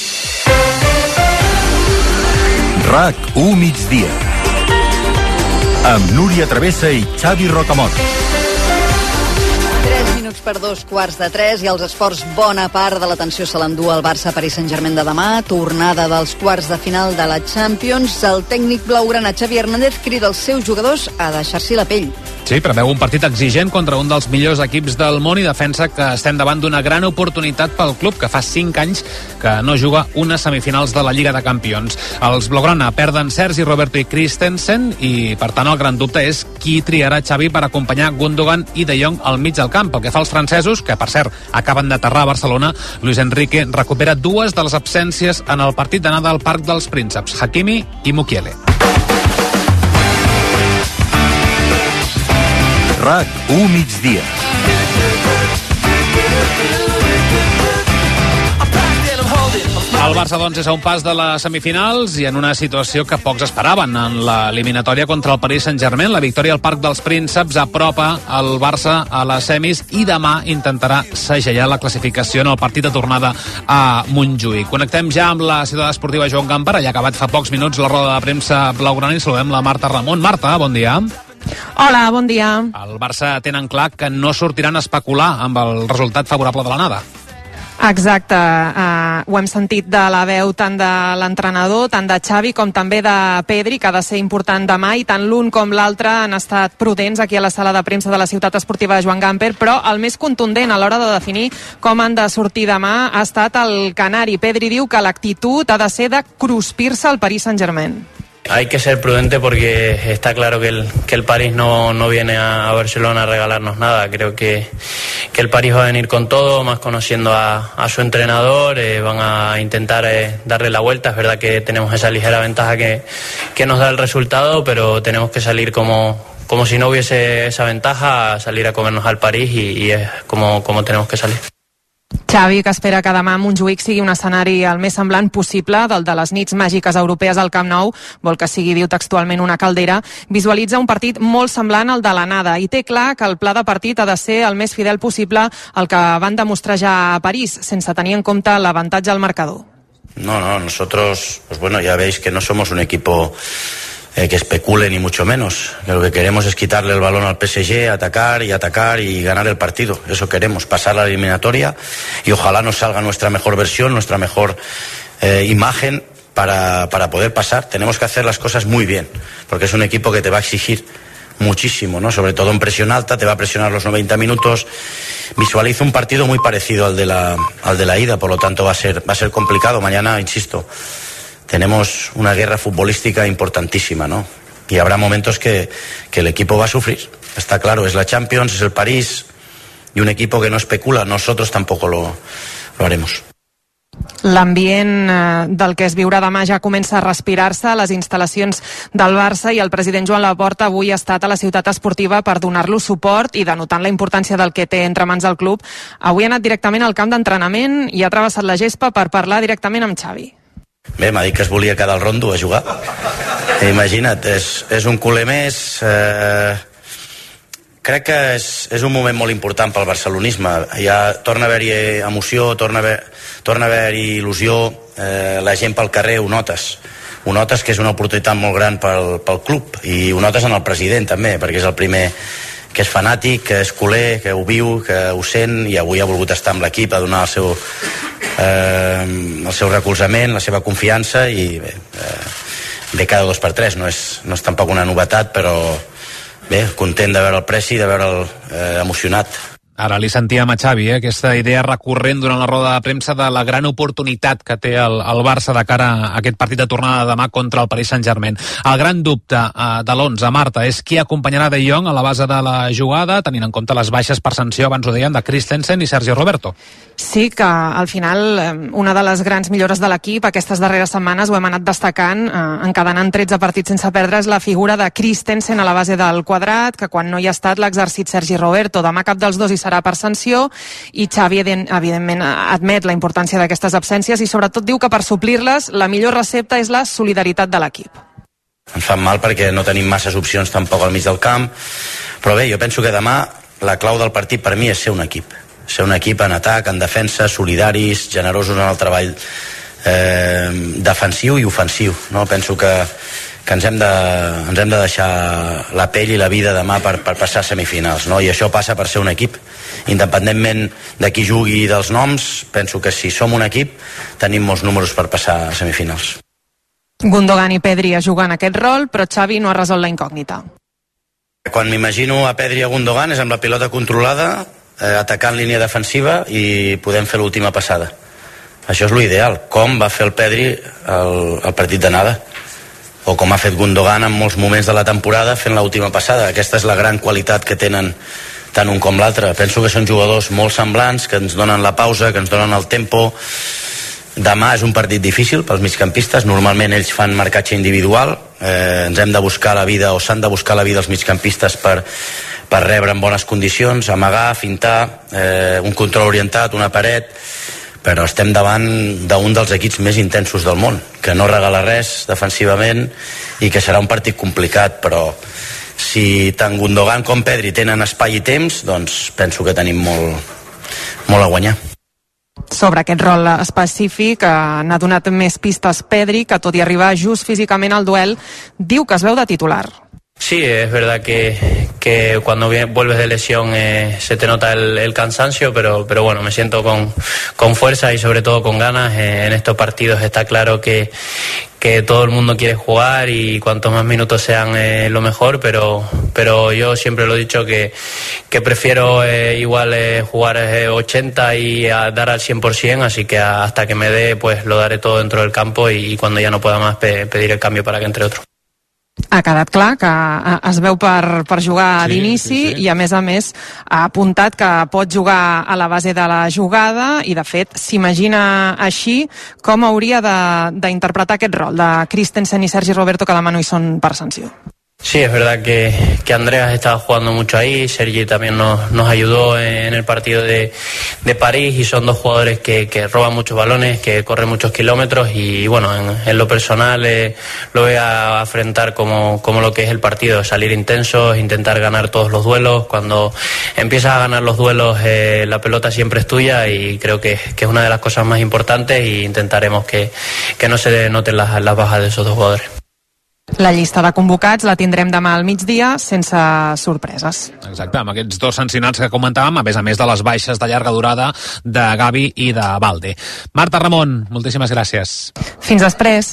[SPEAKER 13] R A C u migdia amb Núria Travessa i Xavi Rocamort.
[SPEAKER 3] tres minuts per dos quarts de tres i els esports, bona part de l'atenció se l'endú al Barça Paris Saint-Germain de demà, tornada dels quarts de final de la Champions. El tècnic blaugrana Xavi Hernández crida els seus jugadors a deixar-s'hi la pell.
[SPEAKER 14] Sí, preveu un partit exigent contra un dels millors equips del món i defensa que estem davant d'una gran oportunitat pel club, que fa cinc anys que no juga unes semifinals de la Lliga de Campions. Els blaugrana perden Sergi Roberto i Christensen i, per tant, el gran dubte és qui triarà Xavi per acompanyar Gundogan i De Jong al mig del camp. Pel que fa als francesos, que, per cert, acaben d'aterrar a Barcelona, Luis Enrique recupera dues de les absències en el partit d'anada al Parc dels Prínceps, Hakimi i Mukiele.
[SPEAKER 13] R A C u migdia.
[SPEAKER 14] El Barça, doncs, és a un pas de les semifinals i en una situació que pocs esperaven en l'eliminatòria contra el Paris Saint-Germain. La victòria al Parc dels Prínceps apropa el Barça a les semis i demà intentarà segellar la classificació en el partit de tornada a Montjuïc. Connectem ja amb la ciutat esportiva Joan Gamper. Allà ha acabat fa pocs minuts la roda de premsa blaugrana i saludem la Marta Ramon. Marta, bon dia.
[SPEAKER 16] Hola, bon dia.
[SPEAKER 14] El Barça tenen clar que no sortiran a especular amb el resultat favorable de l'anada.
[SPEAKER 16] Exacte, uh, ho hem sentit de la veu tant de l'entrenador, tant de Xavi com també de Pedri, que ha de ser important demà, i tant l'un com l'altre han estat prudents aquí a la sala de premsa de la ciutat esportiva de Joan Gamper, però el més contundent a l'hora de definir com han de sortir demà ha estat el canari. Pedri diu que l'actitud ha de ser de cruspir-se al Paris Saint-Germain.
[SPEAKER 17] Hay que ser prudente porque está claro que el, que el París no, no viene a, a Barcelona a regalarnos nada. Creo que, que el París va a venir con todo, más conociendo a, a su entrenador, eh, van a intentar eh, darle la vuelta. Es verdad que tenemos esa ligera ventaja que, que nos da el resultado, pero tenemos que salir como, como si no hubiese esa ventaja, salir a comernos al París y, y es como, como tenemos que salir.
[SPEAKER 16] Xavi, que espera que demà Montjuïc sigui un escenari el més semblant possible del de les nits màgiques europees al Camp Nou, vol que sigui, diu textualment, una caldera, visualitza un partit molt semblant al de l'anada i té clar que el pla de partit ha de ser el més fidel possible al que van demostrar ja a París, sense tenir en compte l'avantatge al marcador.
[SPEAKER 1] No, no, nosotros, pues bueno, ya veis que no somos un equipo Eh, que especule ni mucho menos, que lo que queremos es quitarle el balón al P S G, atacar y atacar y ganar el partido, eso queremos, pasar la eliminatoria y ojalá nos salga nuestra mejor versión, nuestra mejor eh, imagen para, para poder pasar. Tenemos que hacer las cosas muy bien, porque es un equipo que te va a exigir muchísimo, ¿no? Sobre todo en presión alta, te va a presionar los noventa minutos. Visualizo un partido muy parecido al de la, al de la ida, por lo tanto va a ser, va a ser complicado. Mañana, insisto, tenemos una guerra futbolística importantísima, ¿no? Y habrá momentos que, que el equipo va a sufrir. Está claro, es la Champions, es el París, y un equipo que no especula, nosotros tampoco lo, lo haremos.
[SPEAKER 16] L'ambient eh, del que es viurà demà ja comença a respirar-se a les instal·lacions del Barça i el president Joan Laporta avui ha estat a la ciutat esportiva per donar-lo suport i denotant la importància del que té entre mans el club. Avui ha anat directament al camp d'entrenament i ha travessat la gespa per parlar directament amb Xavi.
[SPEAKER 1] Bé, m'ha dit que es volia quedar al rondo a jugar. Imagina't, és, és un culer més. Eh, crec que és, és un moment molt important pel barcelonisme. Ja torna a haver-hi emoció, torna a haver, torna a haver-hi il·lusió. Eh, la gent pel carrer ho notes. Ho notes que és una oportunitat molt gran pel, pel club i ho notes en el president també, perquè és el primer que és fanàtic, que és culer, que ho viu, que ho sent i avui ha volgut estar amb l'equip a donar el seu eh, el seu recolzament, la seva confiança i bé, eh, ve cada dos per tres, no és, no és tampoc una novetat, però bé, content de veure el Presi, de veure'l eh, emocionat.
[SPEAKER 14] Ara li sentíem a Xavi, eh, aquesta idea recurrent durant la roda de premsa de la gran oportunitat que té el, el Barça de cara a aquest partit de tornada de demà contra el Paris Saint-Germain. El gran dubte eh, de l'onze, Marta, és qui acompanyarà De Jong a la base de la jugada, tenint en compte les baixes per sanció, abans ho deien, de Christensen i Sergio Roberto.
[SPEAKER 16] Sí, que al final una de les grans millores de l'equip aquestes darreres setmanes, ho hem anat destacant, eh, encadenant tretze partits sense perdre, és la figura de Christensen a la base del quadrat, que quan no hi ha estat l'ha exercit Sergi Roberto. Demà cap dels dos hi serà per sanció i Xavi evidentment admet la importància d'aquestes absències i sobretot diu que per suplir-les la millor recepta és la solidaritat de l'equip.
[SPEAKER 1] Ens fan mal perquè no tenim masses opcions tampoc al mig del camp, però bé, jo penso que demà la clau del partit per mi és ser un equip. Ser un equip en atac, en defensa, solidaris, generosos en el treball eh, defensiu i ofensiu. No? Penso que, que ens, hem de, ens hem de deixar la pell i la vida demà per, per passar a semifinals. No? I això passa per ser un equip. Independentment de qui jugui dels noms, penso que si som un equip tenim molts números per passar a semifinals.
[SPEAKER 16] Gundogan i Pedri a jugar en aquest rol, però Xavi no ha resolt la incògnita.
[SPEAKER 1] Quan m'imagino a Pedri i a Gundogan és amb la pilota controlada, eh, atacant línia defensiva i podem fer l'última passada. Això és l'ideal, com va fer el Pedri el, el partit d'anada o com ha fet Gundogan en molts moments de la temporada fent l'última passada. Aquesta és la gran qualitat que tenen tant un com l'altre. Penso que són jugadors molt semblants, que ens donen la pausa, que ens donen el tempo. Demà és un partit difícil pels migcampistes, normalment ells fan marcatge individual, eh, ens hem de buscar la vida o s'han de buscar la vida els migcampistes per, per rebre en bones condicions, amagar, fintar, eh, un control orientat, una paret, però estem davant d'un dels equips més intensos del món, que no regala res defensivament i que serà un partit complicat, però si tant Gundogan com Pedri tenen espai i temps, doncs penso que tenim molt, molt a guanyar.
[SPEAKER 16] Sobre aquest rol específic eh, n'ha donat més pistes Pedri, que tot i arribar just físicament al duel, diu que es veu de titular.
[SPEAKER 17] Sí, es verdad que, que cuando vuelves de lesión eh, se te nota el, el cansancio, pero, pero bueno, me siento con, con fuerza y sobre todo con ganas. Eh, en estos partidos está claro que, que todo el mundo quiere jugar y cuantos más minutos sean eh, lo mejor, pero, pero yo siempre lo he dicho que, que prefiero eh, igual eh, jugar eh, ochenta y a dar al cien por ciento, así que hasta que me dé pues lo daré todo dentro del campo y, y cuando ya no pueda más pe, pedir el cambio para que entre otro.
[SPEAKER 16] Ha quedat clar que es veu per, per jugar
[SPEAKER 17] sí,
[SPEAKER 16] d'inici
[SPEAKER 17] sí, sí.
[SPEAKER 16] i a més a més ha apuntat que pot jugar a la base de la jugada i de fet s'imagina així com hauria d'interpretar aquest rol de Christensen i Sergi Roberto, que demà no hi són per sanció.
[SPEAKER 17] Sí, es verdad que, que Andreas estaba jugando mucho ahí, Sergi también nos, nos ayudó en el partido de, de París y son dos jugadores que, que roban muchos balones, que corren muchos kilómetros y bueno, en, en lo personal eh, lo voy a afrontar como, como lo que es el partido, salir intensos, intentar ganar todos los duelos. Cuando empiezas a ganar los duelos eh, la pelota siempre es tuya y creo que, que es una de las cosas más importantes e intentaremos que, que no se noten las, las bajas de esos dos jugadores.
[SPEAKER 16] La llista de convocats la tindrem demà al migdia sense sorpreses.
[SPEAKER 14] Exacte, amb aquests dos sancionats que comentàvem, a més a més de les baixes de llarga durada de Gavi i de Balde. Marta Ramon, moltíssimes gràcies.
[SPEAKER 16] Fins després.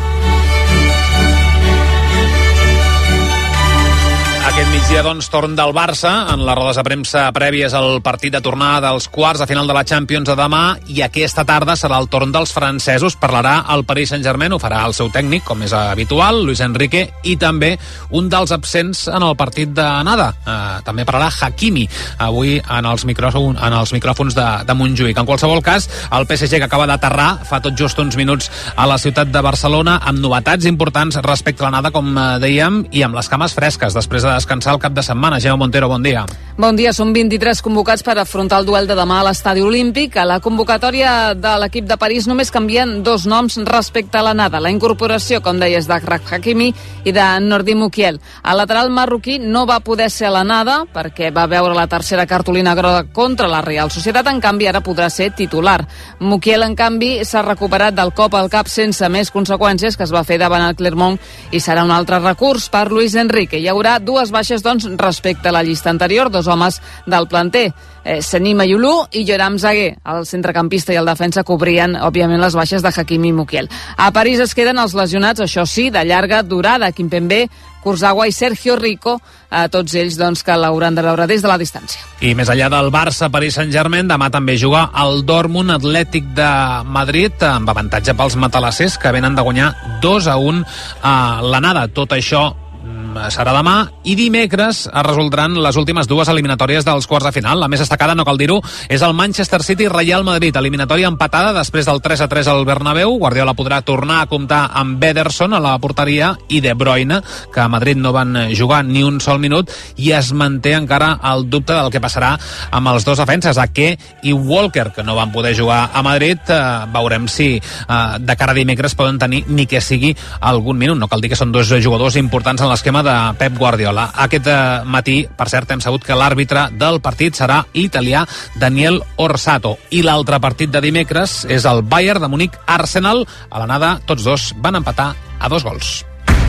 [SPEAKER 14] Aquest migdia, doncs, torn del Barça en les rodes de premsa prèvies al partit de tornada dels quarts de final de la Champions de demà, i aquesta tarda serà el torn dels francesos. Parlarà el Paris Saint-Germain, ho farà el seu tècnic, com és habitual, Luis Enrique, i també un dels absents en el partit d'anada. Eh, també parlarà Hakimi, avui en els, micròfons, en els micròfons de, de Montjuïc. En qualsevol cas, el P S G, que acaba d'aterrar fa tot just uns minuts a la ciutat de Barcelona, amb novetats importants respecte a l'anada, com dèiem, i amb les cames fresques, després de descansar el cap de setmana. Gemma Montero, bon dia.
[SPEAKER 6] Bon dia, són vint-i-tres convocats per afrontar el duel de demà a l'Estadi Olímpic. A la convocatòria de l'equip de París només canvien dos noms respecte a l'anada. La incorporació, com deies, d'Achraf Hakimi i de Nordi Mukiel. El lateral marroquí no va poder ser a l'anada perquè va veure la tercera cartolina groga contra la Real Societat, en canvi ara podrà ser titular. Mukiel, en canvi, s'ha recuperat del cop al cap sense més conseqüències que es va fer davant el Clermont i serà un altre recurs per Luis Enrique. Hi haurà dues baixes, doncs, respecte a la llista anterior, dos homes del planter, eh, Senim Ayulu i Yoram Zaguer. El centrecampista i el defensa cobrien, òbviament, les baixes de Hakimi i Mukiel. A París es queden els lesionats, això sí, de llarga durada, Kimpembe, Kurzawa i Sergio Rico, eh, tots ells, doncs, que l'hauran de veure des de la distància.
[SPEAKER 14] I més enllà del Barça, Paris Saint-Germain, demà també juga el Dortmund Atlètic de Madrid, amb avantatge pels matalassers, que venen de guanyar dos a un a l'anada. Tot això serà demà, i dimecres es resoldran les últimes dues eliminatòries dels quarts de final. La més destacada, no cal dir-ho, és el Manchester City-Real Madrid, eliminatòria empatada després del tres a tres al Bernabéu. Guardiola podrà tornar a comptar amb Ederson a la porteria i De Bruyne, que a Madrid no van jugar ni un sol minut, i es manté encara el dubte del que passarà amb els dos defenses, Ake i Walker, que no van poder jugar a Madrid. Eh, veurem si eh, de cara a dimecres poden tenir ni que sigui algun minut. No cal dir que són dos jugadors importants en l'esquema de Pep Guardiola. Aquest eh, matí, per cert, hem sabut que l'àrbitre del partit serà l'italià Daniel Orsato. I l'altre partit de dimecres és el Bayern de Munic-Arsenal. A l'anada, tots dos van empatar a dos gols.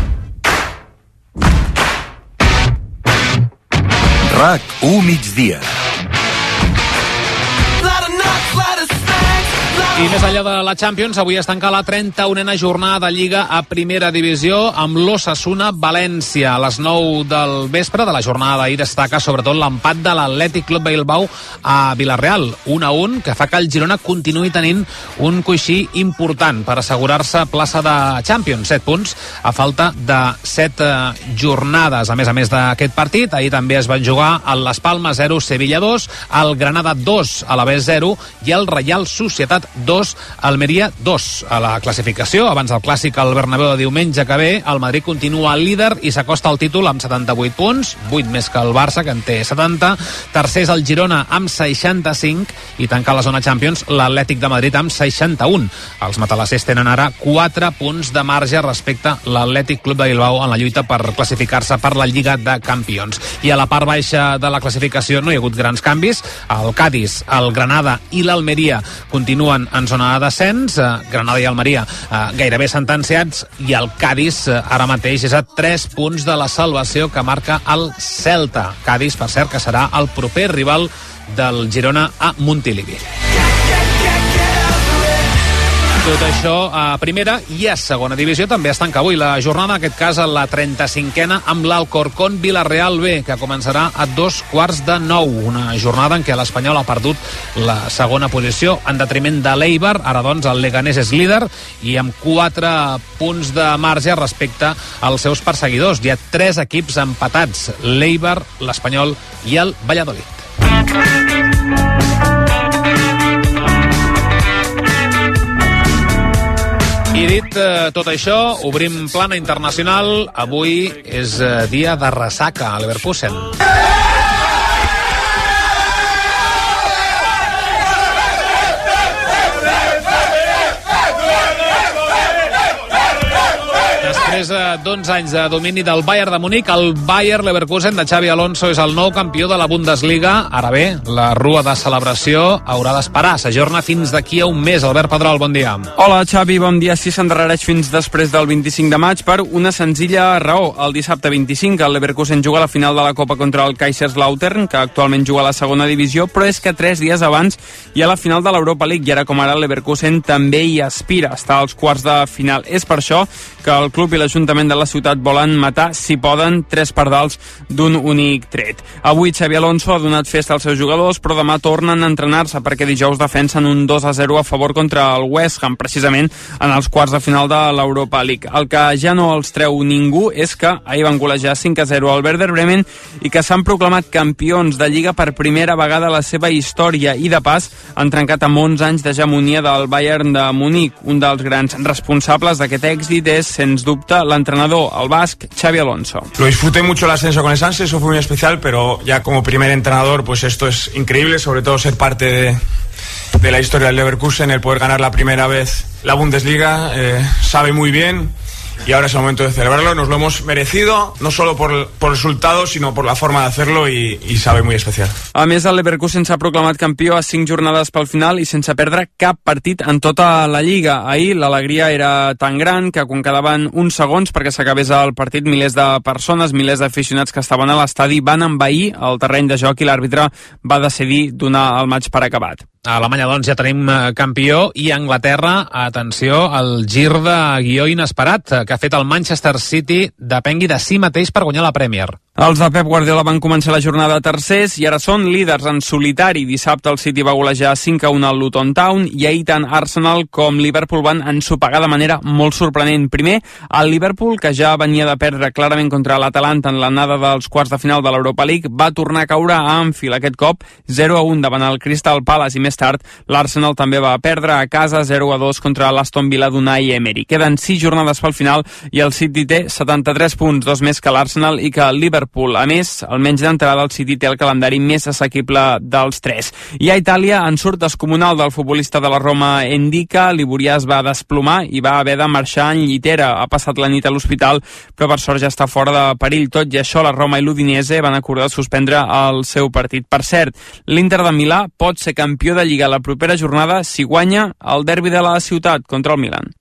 [SPEAKER 13] RAC u migdia.
[SPEAKER 14] I més enllà de la Champions, avui es tanca la trenta-unena jornada de Lliga a Primera Divisió amb l'Osasuna València. A les nou del vespre de la jornada d'ahir destaca sobretot l'empat de l'Atlètic Club Bilbao a Villarreal, un a un, que fa que el Girona continuï tenint un coixí important per assegurar-se plaça de Champions. Set punts a falta de set eh, jornades. A més a més d'aquest partit, ahir també es van jugar el Las Palmas zero, Sevilla dos, el Granada dos, Alavés zero i el Reial Societat dos, Almeria dos. A la classificació, abans del clàssic al Bernabéu de diumenge que ve, el Madrid continua líder i s'acosta al títol amb setanta-vuit punts, vuit més que el Barça, que en té setanta. Tercer és el Girona amb seixanta-cinc i tanca la zona Champions l'Atlètic de Madrid amb seixanta-un. Els matalassers tenen ara quatre punts de marge respecte a l'Atlètic Club de Bilbao en la lluita per classificar-se per la Lliga de Campions. I a la part baixa de la classificació no hi ha hagut grans canvis. El Cádiz, el Granada i l'Almeria continuen en zona de descens, eh, Granada i Almeria eh, gairebé sentenciats, i el Cádiz eh, ara mateix és a tres punts de la salvació que marca el Celta. Cádiz, per cert, que serà el proper rival del Girona a Montilivi. Tot això a primera i a segona divisió. També es tanca avui la jornada, en aquest cas a la trenta-cinquena, amb l'Alcorcón Villarreal B, que començarà a dos quarts de nou. Una jornada en què l'Espanyol ha perdut la segona posició en detriment de l'Eibar. Ara, doncs, el Leganés és líder i amb quatre punts de marge respecte als seus perseguidors. Hi ha tres equips empatats: l'Eibar, l'Espanyol i el Valladolid. I dit eh, tot això, obrim plana internacional. Avui és eh, dia de ressaca a Leverkusen. Després d'onze anys de domini del Bayern de Munic, el Bayer Leverkusen de Xabi Alonso és el nou campió de la Bundesliga. Ara bé, la rua de celebració haurà d'esperar. S'ajorna fins d'aquí a un mes. Albert Pedrol, bon dia.
[SPEAKER 5] Hola, Xavi, bon dia. Sí, s'endarrereix fins després del vint-i-cinc de maig per una senzilla raó. El dissabte vint-i-cinc, el Leverkusen juga a la final de la Copa contra el Kaiserslautern, que actualment juga a la segona divisió, però és que tres dies abans hi ha la final de l'Europa League, i ara com ara el Leverkusen també hi aspira, està als quarts de final. És per això que el club i l'Ajuntament de la ciutat volen matar, si poden, tres pardals d'un únic tret. Avui Xabi Alonso ha donat festa als seus jugadors, però demà tornen a entrenar-se perquè dijous defensen un dos a zero a favor contra el West Ham, precisament en els quarts de final de l'Europa League. El que ja no els treu ningú és que ahir van golejar cinc a zero al Werder Bremen i que s'han proclamat campions de Lliga per primera vegada a la seva història, i de pas han trencat amb onze anys d'hegemonia del Bayern de Munic. Un dels grans responsables d'aquest èxit és, sens dubte, l'entrenador, el basc Xabi Alonso.
[SPEAKER 18] Lo disfruté mucho el ascenso con el Sanse, eso fue muy especial, pero ya como primer entrenador, pues esto es increíble, sobre todo ser parte de, de la historia del Leverkusen, el poder ganar la primera vez la Bundesliga, eh, sabe muy bien. Y ahora es el momento de celebrarlo, nos lo hemos merecido, no solo por, por resultados, sino por la forma de hacerlo, y, y sabe muy especial.
[SPEAKER 5] A més, el Leverkusen s'ha proclamat campió a cinc jornades pel final i sense perdre cap partit en tota la Lliga. Ahir l'alegria era tan gran que quan quedaven uns segons perquè s'acabés el partit, milers de persones, milers d'aficionats que estaven a l'estadi van envair el terreny de joc i l'àrbitre va decidir donar el maig per acabat.
[SPEAKER 14] A Alemanya, doncs, ja tenim campió, i a Anglaterra, atenció, el gir de guió inesperat que ha fet el Manchester City depengui de si mateix per guanyar la Premier.
[SPEAKER 5] Els de Pep Guardiola van començar la jornada tercers i ara són líders en solitari. Dissabte el City va golejar cinc a un al Luton Town i ahir tant Arsenal com Liverpool van ensopegar de manera molt sorprenent. Primer, el Liverpool, que ja venia de perdre clarament contra l'Atalanta en l'anada dels quarts de final de l'Europa League, va tornar a caure a Anfield, aquest cop zero a un davant el Crystal Palace, i més tard l'Arsenal també va perdre a casa zero a dos contra l'Aston Villa d'Unai Emery. Queden sis jornades pel final i el City té setanta-tres punts, dos més que l'Arsenal i que el Liverpool. A més, almenys d'entrada, el City té el calendari més assequible dels tres. I a Itàlia, en surt descomunal del futbolista de la Roma Endica. L'Iborià es va desplomar i va haver de marxar en llitera. Ha passat la nit a l'hospital, però per sort ja està fora de perill. Tot i això, la Roma i l'Udinese van acordar suspendre el seu partit. Per cert, l'Inter de Milà pot ser campió de Lliga la propera jornada si guanya el derbi de la ciutat contra el Milan.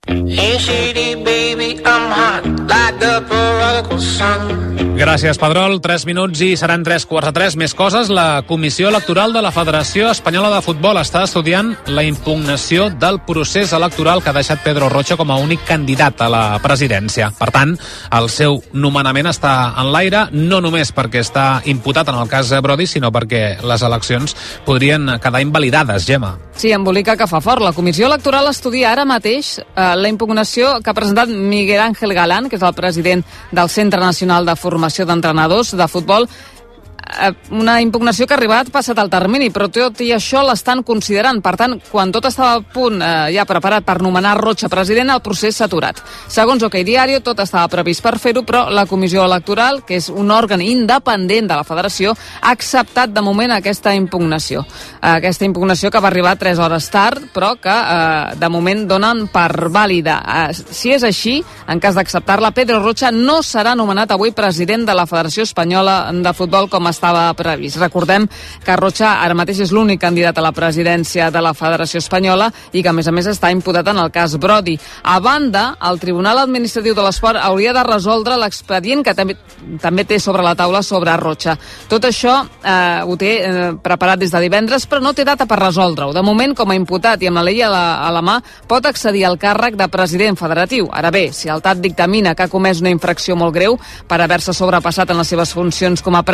[SPEAKER 14] Gràcies, Pedrol. Tres minuts i seran tres quarts a tres. Més coses. La Comissió Electoral de la Federació Espanyola de Futbol està estudiant la impugnació del procés electoral que ha deixat Pedro Rocha com a únic candidat a la presidència. Per tant, el seu nomenament està en l'aire, no només perquè està imputat en el cas Brody, sinó perquè les eleccions podrien quedar invalidades, Gemma.
[SPEAKER 6] Sí, embolica que fa fort. La Comissió Electoral estudia ara mateix eh, la impugnació que ha presentat Miguel Ángel Galán, que és el president del Centre Nacional de Formació d'Entrenadors de Futbol, una impugnació que ha arribat passat el termini, però tot i això l'estan considerant. Per tant, quan tot estava a punt, eh, ja preparat per nomenar Rocha president, el procés s'ha aturat. Segons OK Diario, tot estava previst per fer-ho, però la Comissió Electoral, que és un òrgan independent de la Federació, ha acceptat de moment aquesta impugnació. Aquesta impugnació que va arribar tres hores tard, però que eh, de moment donen per vàlida. Eh, si és així, en cas d'acceptar-la, Pedro Rocha no serà nomenat avui president de la Federació Espanyola de Futbol com estava previst. Recordem que Rocha ara mateix és l'únic candidat a la presidència de la Federació Espanyola i que, a més a més, està imputat en el cas Brody. A banda, el Tribunal Administratiu de l'Esport hauria de resoldre l'expedient que també, també té sobre la taula sobre Rocha. Tot això eh, ho té eh, preparat des de divendres, però no té data per resoldre-ho. De moment, com a imputat i amb la llei a la, a la mà, pot accedir al càrrec de president federatiu. Ara bé, si el T A T dictamina que ha comès una infracció molt greu per haver-se sobrepassat en les seves funcions com a president de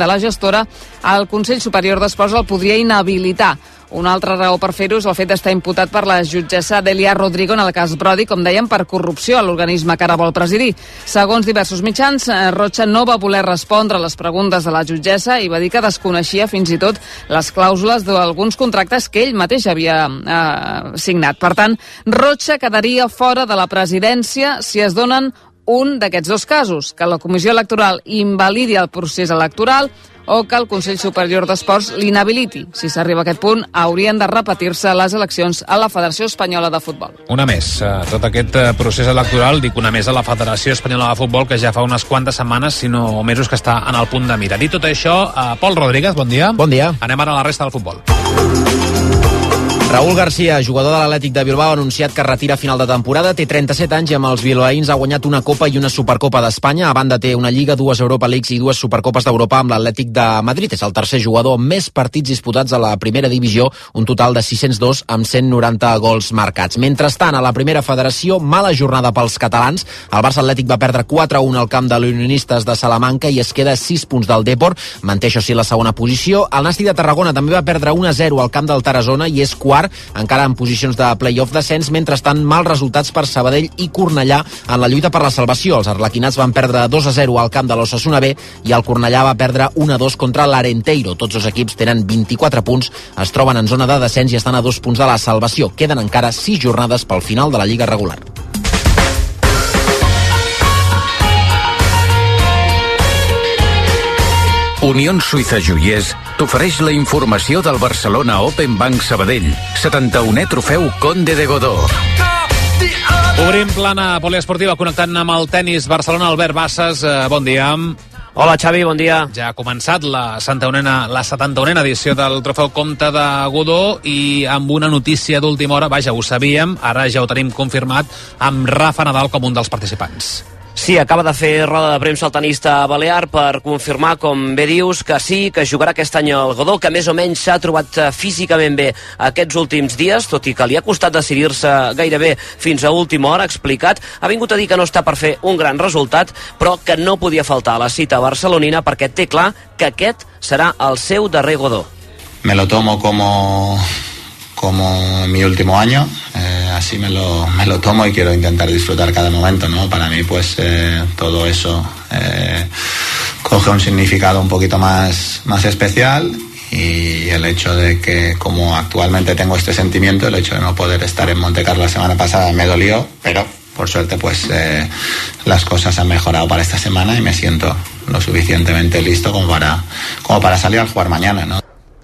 [SPEAKER 6] de la gestora, el Consell Superior d'Esports el podria inhabilitar. Una altra raó per fer-ho és el fet d'estar imputat per la jutgessa Delia Rodrigo en el cas Brody, com dèiem, per corrupció a l'organisme que ara vol presidir. Segons diversos mitjans, Rocha no va voler respondre a les preguntes de la jutgessa i va dir que desconeixia fins i tot les clàusules d'alguns contractes que ell mateix havia eh, signat. Per tant, Rocha quedaria fora de la presidència si es donen un d'aquests dos casos, que la Comissió Electoral invalidi el procés electoral o que el Consell Superior d'Esports l'inhabiliti. Si s'arriba a aquest punt, haurien de repetir-se les eleccions a la Federació Espanyola de Futbol.
[SPEAKER 14] Una més. Tot aquest procés electoral, dic una més a la Federació Espanyola de Futbol, que ja fa unes quantes setmanes, si no mesos, que està en el punt de mira. Dit tot això, Pol Rodríguez, bon dia.
[SPEAKER 19] Bon dia.
[SPEAKER 14] Anem ara a la resta del futbol.
[SPEAKER 19] Raúl García, jugador de l'Atlètic de Bilbao, ha anunciat que retira a final de temporada. Té trenta-set anys i amb els bilbaïns ha guanyat una Copa i una Supercopa d'Espanya. A banda té una Lliga, dues Europa Leagues i dues Supercopes d'Europa amb l'Atlètic de Madrid. És el tercer jugador amb més partits disputats a la primera divisió, un total de sis-cents dos amb cent noranta gols marcats. Mentrestant, a la primera federació, mala jornada pels catalans. El Barça Atlètic va perdre quatre a un al camp de l'Unionistes de Salamanca i es queda a sis punts del Depor. Manté això sí la segona posició. El Nàstic de Tarragona també va perdre un a zero al camp del Tarazona i és quart, encara en posicions de play-off descens. Mentrestant, mals resultats per Sabadell i Cornellà en la lluita per la salvació. Els arlequinats van perdre dos a zero al camp de l'Osasuna B i el Cornellà va perdre un a dos contra l'Arenteiro. Tots dos equips tenen vint-i-quatre punts, es troben en zona de descens i estan a dos punts de la salvació. Queden encara sis jornades pel final de la Lliga regular.
[SPEAKER 2] Unión Suïssa Joiers t'ofereix la informació del Barcelona Open Bank Sabadell, setanta-unè trofeu Conde de Godó.
[SPEAKER 14] Obrim plana poliesportiva connectant amb el tennis Barcelona. Albert Bassas, eh, bon dia.
[SPEAKER 20] Hola, Xavi, bon dia.
[SPEAKER 14] Ja ha començat la setanta-unena, la setanta-unena edició del trofeu Comte de Godó i amb una notícia d'última hora, vaja, ho sabíem, ara ja ho tenim confirmat, amb Rafa Nadal com un dels participants.
[SPEAKER 20] Sí, acaba de fer roda de premsa el tenista balear per confirmar, com bé dius, que sí, que jugarà aquest any al Godó, que més o menys s'ha trobat físicament bé aquests últims dies, tot i que li ha costat decidir-se gairebé fins a última hora, ha explicat. Ha vingut a dir que no està per fer un gran resultat, però que no podia faltar a la cita barcelonina perquè té clar que aquest serà el seu darrer Godó.
[SPEAKER 21] Me lo tomo como... como mi último año, eh, así me lo, me lo tomo y quiero intentar disfrutar cada momento, ¿no? Para mí, pues, eh, todo eso eh, coge un significado un poquito más, más especial, y el hecho de que, como actualmente tengo este sentimiento, el hecho de no poder estar en Montecarlo la semana pasada me dolió, pero por suerte, pues, eh, las cosas han mejorado para esta semana y me siento lo suficientemente listo como para, como para salir a jugar mañana, ¿no?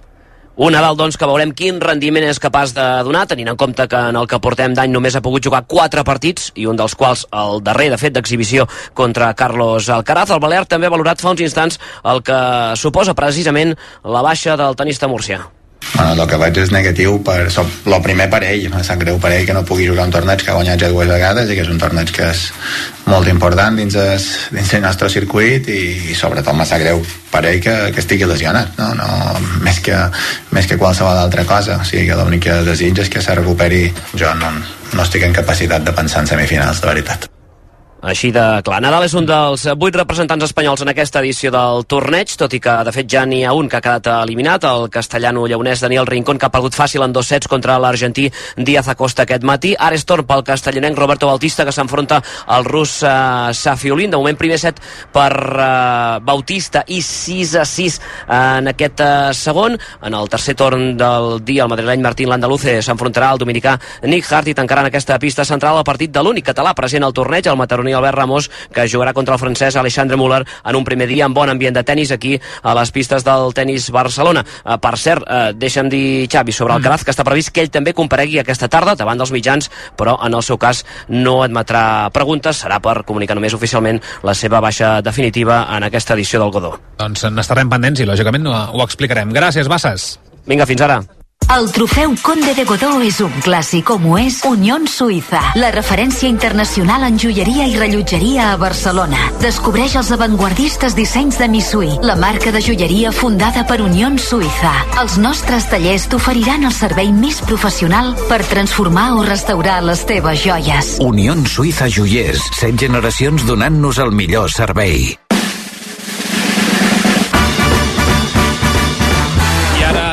[SPEAKER 20] Un Nadal, doncs, que veurem quin rendiment és capaç de donar, tenint en compte que en el que portem d'any només ha pogut jugar quatre partits, i un dels quals el darrer, de fet, d'exhibició contra Carlos Alcaraz. El balear també ha valorat fa uns instants el que suposa precisament la baixa del tenista murcià.
[SPEAKER 21] Bueno, el que veig és negatiu per, el primer per ell, em sap greu per ell que no pugui jugar un torneig que ha guanyat ja dues vegades i que és un torneig que és molt important dins, es, dins el nostre circuit, i, i sobretot em sap greu per ell que, que estigui lesionat, no? No, més, que, més que qualsevol altra cosa. O sigui que l'únic que desitjo és que se recuperi. Jo no, no estic en capacitat de pensar en semifinals, de veritat.
[SPEAKER 20] Així de clar. Nadal és un dels vuit representants espanyols en aquesta edició del torneig, tot i que de fet ja n'hi ha un que ha quedat eliminat, el castellano-lleonès Daniel Rincón, que ha perdut fàcil en dos sets contra l'argentí Díaz Acosta aquest matí. Ara és torn pel castellanenc Roberto Bautista, que s'enfronta al rus uh, Safiulin. De moment primer set per uh, Bautista i sis a sis uh, en aquest uh, segon. En el tercer torn del dia el madrileny Martín Landaluce s'enfrontarà al dominicà Nick Hart i tancarà en aquesta pista central el partit de l'únic català present al torneig, el mataroní Albert Ramos, que jugarà contra el francès Alexandre Müller en un primer dia amb bon ambient de tennis aquí a les pistes del Tenis Barcelona. Uh, per cert, uh, deixa'm dir, Xavi, sobre Alcaraz, que està previst que ell també comparegui aquesta tarda davant dels mitjans, però en el seu cas no admetrà preguntes, serà per comunicar només oficialment la seva baixa definitiva en aquesta edició del Godó.
[SPEAKER 14] Doncs n'estarem pendents i lògicament ho, ho explicarem. Gràcies, Bassas.
[SPEAKER 20] Vinga, fins ara.
[SPEAKER 22] El trofeu Conde de Godó és un clàssic, com ho és Unión Suïssa, la referència internacional en joieria i rellotgeria a Barcelona. Descobreix els avantguardistes dissenys de Missui, la marca de joieria fundada per Unión Suïssa. Els nostres tallers t'oferiran el servei més professional per transformar o restaurar les teves joies.
[SPEAKER 2] Unión Suïssa Joiers, set generacions donant-nos el millor servei.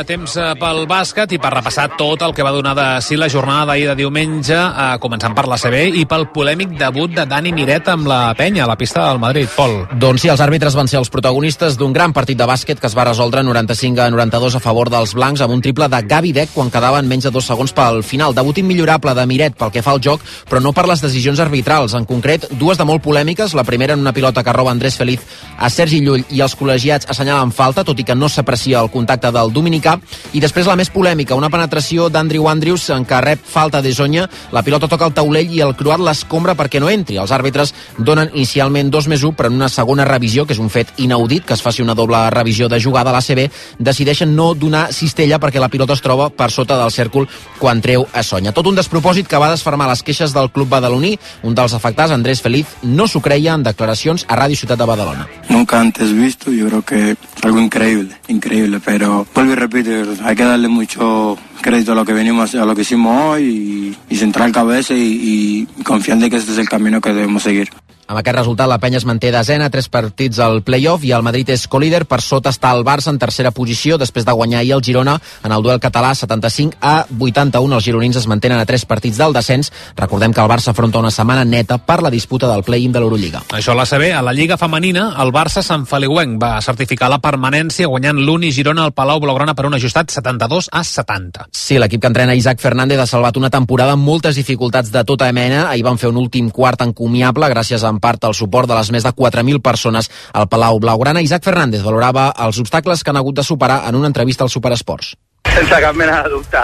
[SPEAKER 14] temps pel bàsquet i per repassar tot el que va donar de si la jornada d'ahir de diumenge, eh, començant per la C B i pel polèmic debut de Dani Miret amb la penya a la pista del Madrid. Pol.
[SPEAKER 19] Doncs sí, els àrbitres van ser els protagonistes d'un gran partit de bàsquet que es va resoldre noranta-cinc a noranta-dos a favor dels blancs amb un triple de Gavi Deck quan quedaven menys de dos segons pel final. Debut immillorable de Miret pel que fa al joc, però no per les decisions arbitrals. En concret, dues de molt polèmiques. La primera en una pilota que roba Andrés Feliz a Sergi Llull i els col·legiats assenyalen falta, tot i que no s'aprecia el contacte del dominicà. I després la més polèmica, una penetració d'Andrew Andrews en què rep falta de Zonya. La pilota toca el taulell i el croat l'escombra perquè no entri. Els àrbitres donen inicialment dos més un, però en una segona revisió, que és un fet inaudit, que es faci una doble revisió de jugada a l'A C B, decideixen no donar cistella perquè la pilota es troba per sota del cèrcol quan treu a Sonya. Tot un despropòsit que va desfermar les queixes del club badaloní. Un dels afectats, Andrés Feliz, no s'ho creia en declaracions a Ràdio Ciutat de Badalona.
[SPEAKER 4] Nunca antes visto, yo creo que algo increíble, increíble, pero vuelvo y repito, hay que darle mucho crédito a lo que venimos, a lo que hicimos hoy y, y centrar cabeza y, y confiar de que este es el camino que debemos seguir.
[SPEAKER 19] Amb aquest resultat, la penya es manté desena, tres partits al play-off i el Madrid és colíder. Per sota està el Barça en tercera posició, després de guanyar ahir el Girona en el duel català setanta-cinc a vuitanta-un. Els gironins es mantenen a tres partits del descens. Recordem que el Barça afronta una setmana neta per la disputa del play-in de l'Eurolliga.
[SPEAKER 14] Això la C B. A la Lliga Femenina, el Barça Sant Feliuenc va certificar la permanència guanyant l'Uni Girona al Palau Blaugrana per un ajustat setanta-dos a setanta.
[SPEAKER 19] Sí, l'equip que entrena Isaac Fernández ha salvat una temporada amb moltes dificultats de tota mena. Ahir van fer un últim quart encomiable gràcies a en part al suport de les més de quatre mil persones al Palau Blaugrana. Isaac Fernández valorava els obstacles que han hagut de superar en una entrevista al Superesports.
[SPEAKER 7] Sense cap mena de dubte.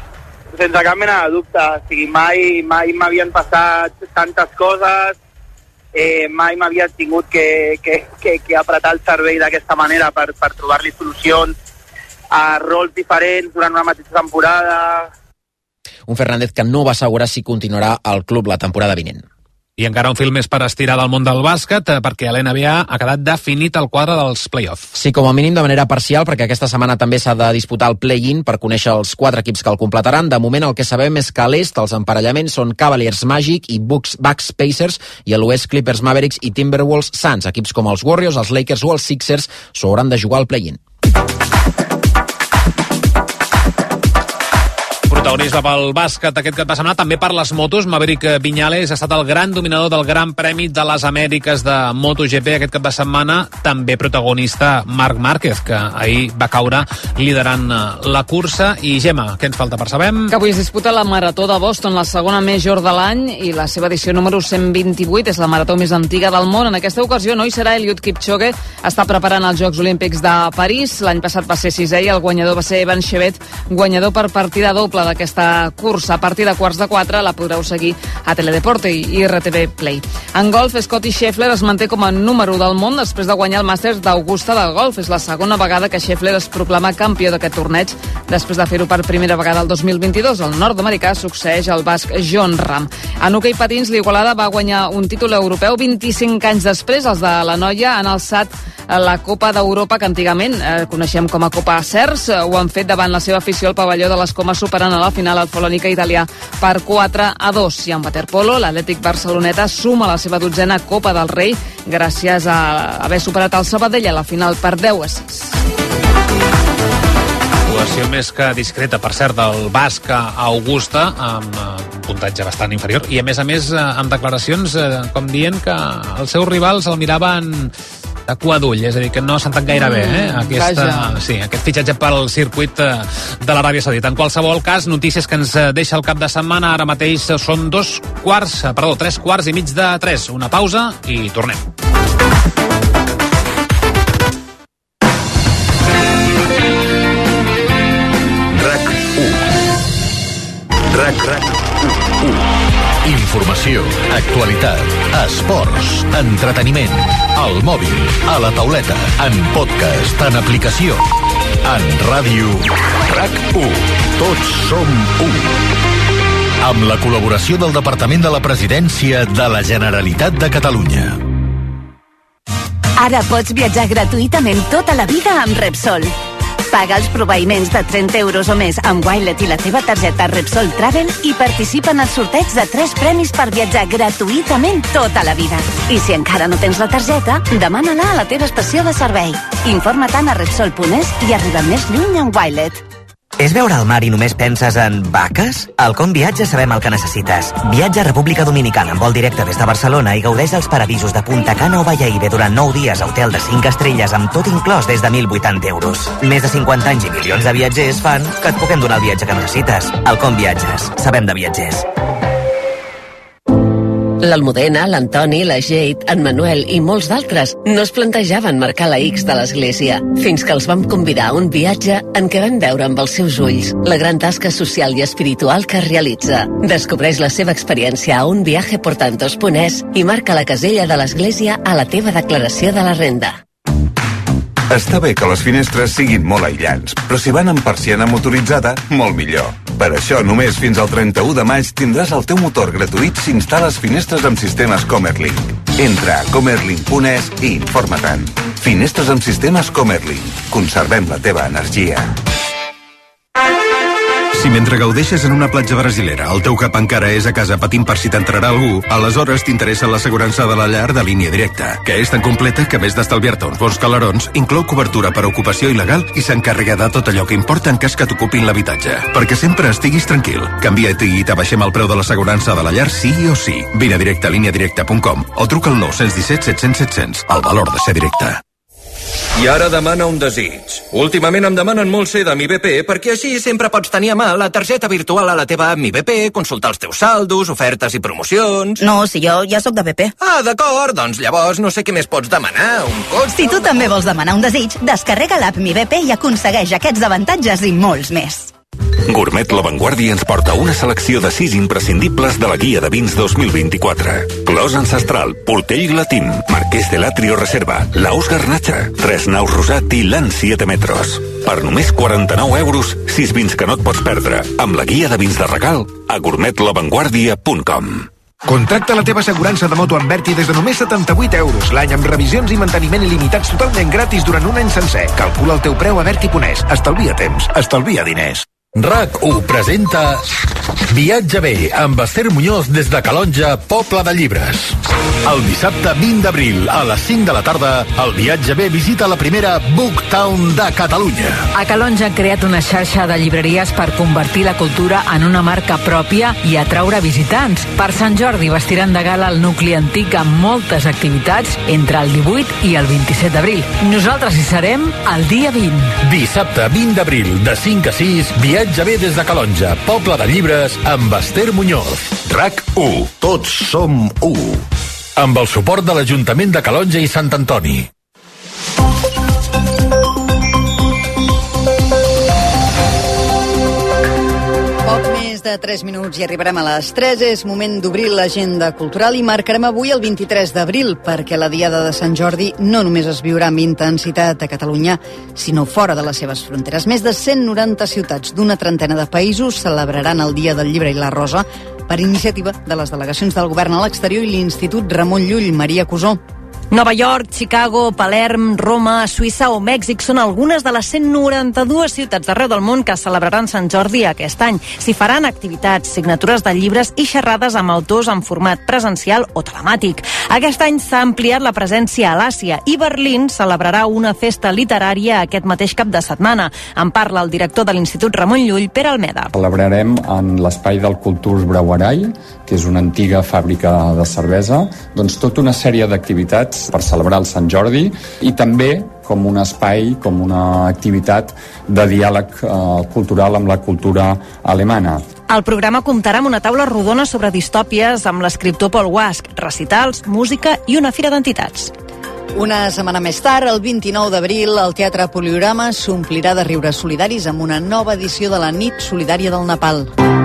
[SPEAKER 7] Sense cap mena de dubte. O sigui, mai, mai m'havien passat tantes coses, eh, mai m'havia tingut que, que, que, que apretar el cervell d'aquesta manera per, per trobar-li solucions a rols diferents durant una mateixa temporada.
[SPEAKER 19] Un Fernández que no va assegurar si continuarà al club la temporada vinent.
[SPEAKER 14] I encara un fil més per estirar del món del bàsquet, perquè a l'N B A ha quedat definit el quadre dels play-off.
[SPEAKER 19] Sí, com a mínim de manera parcial, perquè aquesta setmana també s'ha de disputar el play-in per conèixer els quatre equips que el completaran. De moment el que sabem és que a l'est els emparellaments són Cavaliers Magic i Bucks, Bucks Pacers, i a l'oest Clippers Mavericks i Timberwolves Suns. Equips com els Warriors, els Lakers o els Sixers s'ho hauran de jugar al play-in.
[SPEAKER 14] Protagonisme pel bàsquet aquest cap de setmana, també per les motos. Maverick Viñales ha estat el gran dominador del Gran Premi de les Amèriques de MotoGP aquest cap de setmana. També protagonista Marc Márquez, que ahir va caure liderant la cursa. I Gemma, què ens falta per saber?
[SPEAKER 6] Que avui es disputa la Marató de Boston, la segona major de l'any, i la seva edició número cent vint-i-vuit és la marató més antiga del món. En aquesta ocasió no hi serà Eliud Kipchoge, està preparant els Jocs Olímpics de París. L'any passat va ser sisè i el guanyador va ser Evan Chevet, guanyador per partida doble d'aquesta cursa. A partir de quarts de quatre la podreu seguir a Teledeporte i R T V Play. En golf, Scottie Scheffler es manté com a número del món després de guanyar el Masters d'Augusta de golf. És la segona vegada que Scheffler es proclama campió d'aquest torneig, després de fer-ho per primera vegada el dos mil vint-i-dos. El nord-americà succeeix al basc John Ram. En hoquei patins, l'Igualada va guanyar un títol europeu vint-i-cinc anys després. Els de la Noia han alçat la Copa d'Europa, que antigament eh, coneixem com a Copa Cers. Ho han fet davant la seva afició al pavelló de les Comas, superant a la final el Folònica italià per quatre a dos. I en waterpolo, l'Atlètic Barceloneta suma la seva dotzena Copa del Rei gràcies a haver superat el Sabadell a la final per deu a sis.
[SPEAKER 14] Actuació més que discreta, per cert, del basc a Augusta, amb un puntatge bastant inferior, i a més a més amb declaracions com dient que els seus rivals el miraven de cua d'ull, és a dir, que no s'entén gaire bé, eh? Aquesta, sí, aquest fitxatge pel circuit de l'Aràbia Saudita. En qualsevol cas, notícies que ens deixa el cap de setmana. Ara mateix són dos quarts, perdó, tres quarts i mig de tres. Una pausa i tornem.
[SPEAKER 2] RAC u. RAC, RAC u. Informació, actualitat, esports, entreteniment, al mòbil, a la tauleta, en podcast, en aplicació, en ràdio. RAC u. Tots som u. Amb la col·laboració del Departament de la Presidència de la Generalitat de Catalunya.
[SPEAKER 22] Ara pots viatjar gratuïtament tota la vida amb Repsol.
[SPEAKER 8] Paga els proveïments de trenta euros o més amb Wilet i la teva targeta Repsol Travel i participa en el sorteig de tres premis per viatjar gratuïtament tota la vida. I si encara no tens la targeta, demana-la a la teva estació de servei. Informa-te'n a Repsol punt es i arriba més lluny amb Wilet.
[SPEAKER 9] És veure el mar i només penses en vaques? Al Com Viatge sabem el que necessites. Viatja a República Dominicana amb vol directe des de Barcelona i gaudeix dels paradisos de Punta Cana o Bayahibe durant nou dies a hotel de cinc estrelles amb tot inclòs des de mil vuitanta euros. Més de cinquanta anys i milions de viatgers fan que et puguem donar el viatge que necessites. Al Com Viatges. Sabem de viatgers.
[SPEAKER 10] L'Almudena, l'Antoni, la Jade, en Manuel i molts d'altres no es plantejaven marcar la X de l'església, fins que els vam convidar a un viatge en què vam veure amb els seus ulls la gran tasca social i espiritual que realitza. Descobreix la seva experiència a un viaje por tantos punt es i marca la casella de l'església a la teva declaració de la renda.
[SPEAKER 23] Està bé que les finestres siguin molt aïllants, però si van amb persiana motoritzada, molt millor. Per això, només fins al trenta-u de maig tindràs el teu motor gratuït si instal·les finestres amb sistemes Comerlink. Entra a comerlink punt es i informa-te'n. Finestres amb sistemes Comerlink. Conservem la teva energia.
[SPEAKER 24] Si mentre gaudeixes en una platja brasilera el teu cap encara és a casa patint per si t'entrarà algú, aleshores t'interessa l'assegurança de la llar de Línia Directa, que és tan completa que, a més d'estalviar-te uns bons calarons, inclou cobertura per ocupació il·legal i s'encarrega de tot allò que importa en cas que t'ocupin l'habitatge. Perquè sempre estiguis tranquil. Canvia-t'hi i t'abaixem el preu de l'assegurança de la llar sí o sí. Vine a directe a línia directa punt com o truca al nou un set set cents set cents. El valor de ser directe.
[SPEAKER 25] I ara demana un desig. Últimament em demanen molt ser de Mi B P perquè així sempre pots tenir a mà la targeta virtual a la teva app Mi B P, consultar els teus saldos, ofertes i promocions...
[SPEAKER 26] No, si jo ja sóc de B P.
[SPEAKER 25] Ah, d'acord, doncs llavors no sé què més pots demanar, un cotxe...
[SPEAKER 26] Si tu també vols demanar un desig, descarrega l'app Mi B P i aconsegueix aquests avantatges i molts més.
[SPEAKER 2] Gourmet La Vanguardia ens porta una selecció de sis imprescindibles de la guia de vins dos mil vint-i-quatre. Clos Ancestral, Portell Latín, Marqués de l'Atrio Reserva, Laus Garnacha, Tres Naus Rosat i Lan siete metros. Per només quaranta-nou euros, sis vins que no et pots perdre, amb la guia de vins de regal a gourmet la vanguardia punt com.
[SPEAKER 27] Contracta la teva assegurança de moto amb Berti des de només setanta-vuit euros l'any amb revisions i manteniment il·limitats totalment gratis durant un any sencer. Calcula el teu preu a Berti punt es. Estalvia temps, estalvia diners.
[SPEAKER 29] RAC u presenta Viatge bé amb Esther Muñoz des de Calonja, Poble de Llibres. El dissabte vint d'abril a les cinc de la tarda, el Viatge bé visita la primera Booktown de Catalunya.
[SPEAKER 30] A Calonja han creat una xarxa de llibreries per convertir la cultura en una marca pròpia i atraure visitants. Per Sant Jordi vestiran de gala el nucli antic amb moltes activitats entre el divuit i el vint-i-set d'abril. Nosaltres hi serem el dia vint.
[SPEAKER 29] Dissabte vint d'abril, de cinc a sis, Viatge bé des de Calonja, Poble de Llibres, amb Esther Muñoz. RAC u. Tots som u. Amb el suport de l'Ajuntament de Calonja i Sant Antoni.
[SPEAKER 3] Poc més de tres minuts i arribarem a les tres. És moment d'obrir l'agenda cultural i marcarem avui el vint-i-tres d'abril perquè la Diada de Sant Jordi no només es viurà amb intensitat a Catalunya, sinó fora de les seves fronteres. Més de cent noranta ciutats d'una trentena de països celebraran el Dia del Llibre i la Rosa per iniciativa de les delegacions del govern a l'exterior i l'Institut Ramon Llull. Maria Cusó.
[SPEAKER 12] Nova York, Chicago, Palerm, Roma, Suïssa o Mèxic són algunes de les cent noranta-dues ciutats d'arreu del món que celebraran Sant Jordi aquest any. S'hi faran activitats, signatures de llibres i xerrades amb autors en format presencial o telemàtic. Aquest any s'ha ampliat la presència a l'Àsia i Berlín celebrarà una festa literària aquest mateix cap de setmana. En parla el director de l'Institut Ramon Llull, Pere Almeda.
[SPEAKER 31] Celebrarem en l'espai del Kulturs Brauerei, que és una antiga fàbrica de cervesa, doncs tota una sèrie d'activitats per celebrar el Sant Jordi i també com un espai, com una activitat de diàleg eh, cultural amb la cultura alemana.
[SPEAKER 12] El programa comptarà amb una taula rodona sobre distòpies amb l'escriptor Paul Wask, recitals, música i una fira d'entitats.
[SPEAKER 3] Una setmana més tard, el vint-i-nou d'abril, el Teatre Poliorama s'omplirà de riures solidaris amb una nova edició de la Nit Solidària del Nepal.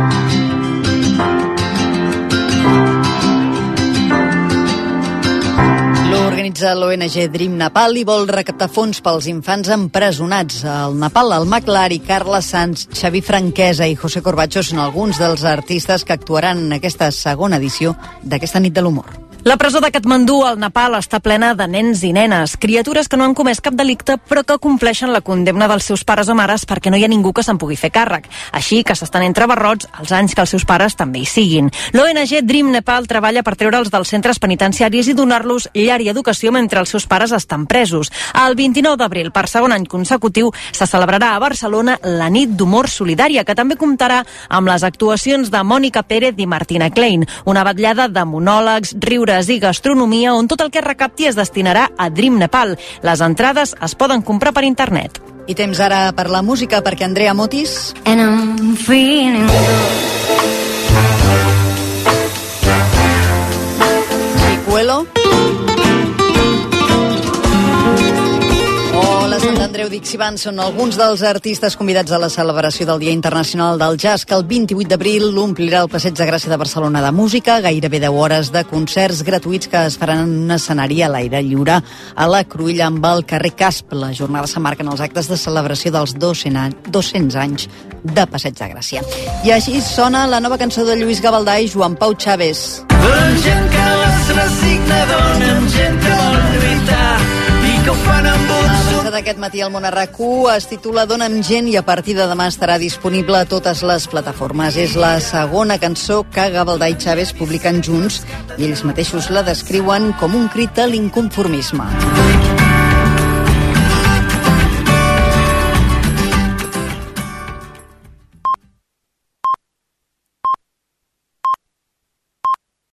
[SPEAKER 3] Organitza l'O N G Dream Nepal i vol recaptar fons pels infants empresonats al Nepal. El Mac Lari, Carla Sanz, Xavi Franquesa i José Corbacho són alguns dels artistes que actuaran en aquesta segona edició d'aquesta nit de l'humor.
[SPEAKER 12] La presó de Katmandú, al Nepal, està plena de nens i nenes, criatures que no han comès cap delicte però que compleixen la condemna dels seus pares o mares perquè no hi ha ningú que se'n pugui fer càrrec. Així que s'estan entre barrots els anys que els seus pares també hi siguin. L'O N G Dream Nepal treballa per treure'ls dels centres penitenciaris i donar-los llar i educació mentre els seus pares estan presos. El vint-i-nou d'abril, per segon any consecutiu, se celebrarà a Barcelona la nit d'humor solidària, que també comptarà amb les actuacions de Mònica Pérez i Martina Klein, una vetllada de monòlegs, riures i gastronomia on tot el que es recapti es destinarà a Dream Nepal. Les entrades es poden comprar per internet.
[SPEAKER 3] I temps ara per la música, perquè Andrea Motis...
[SPEAKER 1] And I'm feeling
[SPEAKER 3] Chicuelo... o la Sant Andreu Dixie són alguns dels artistes convidats a la celebració del Dia Internacional del Jazz, que el vint-i-vuit d'abril omplirà el Passeig de Gràcia de Barcelona de música, gairebé deu hores de concerts gratuïts que es faran en un escenari a l'aire lliure a la Cruïlla amb el carrer Casp. La jornada s'emmarca en els actes de celebració dels dos-cents anys de Passeig de Gràcia. I així sona la nova cançó de Lluís Gavaldà i Joan Pau Chaves.
[SPEAKER 5] Dona gent que no es resigna, dona'm gent que vol lluitar i que ho fan amb un...
[SPEAKER 3] L'avança d'aquest matí al Món a RAC1 es titula Dona'm gent i a partir de demà estarà disponible a totes les plataformes. És la segona cançó que Gavaldà i Chaves publiquen junts i ells mateixos la descriuen com un crit a l'inconformisme.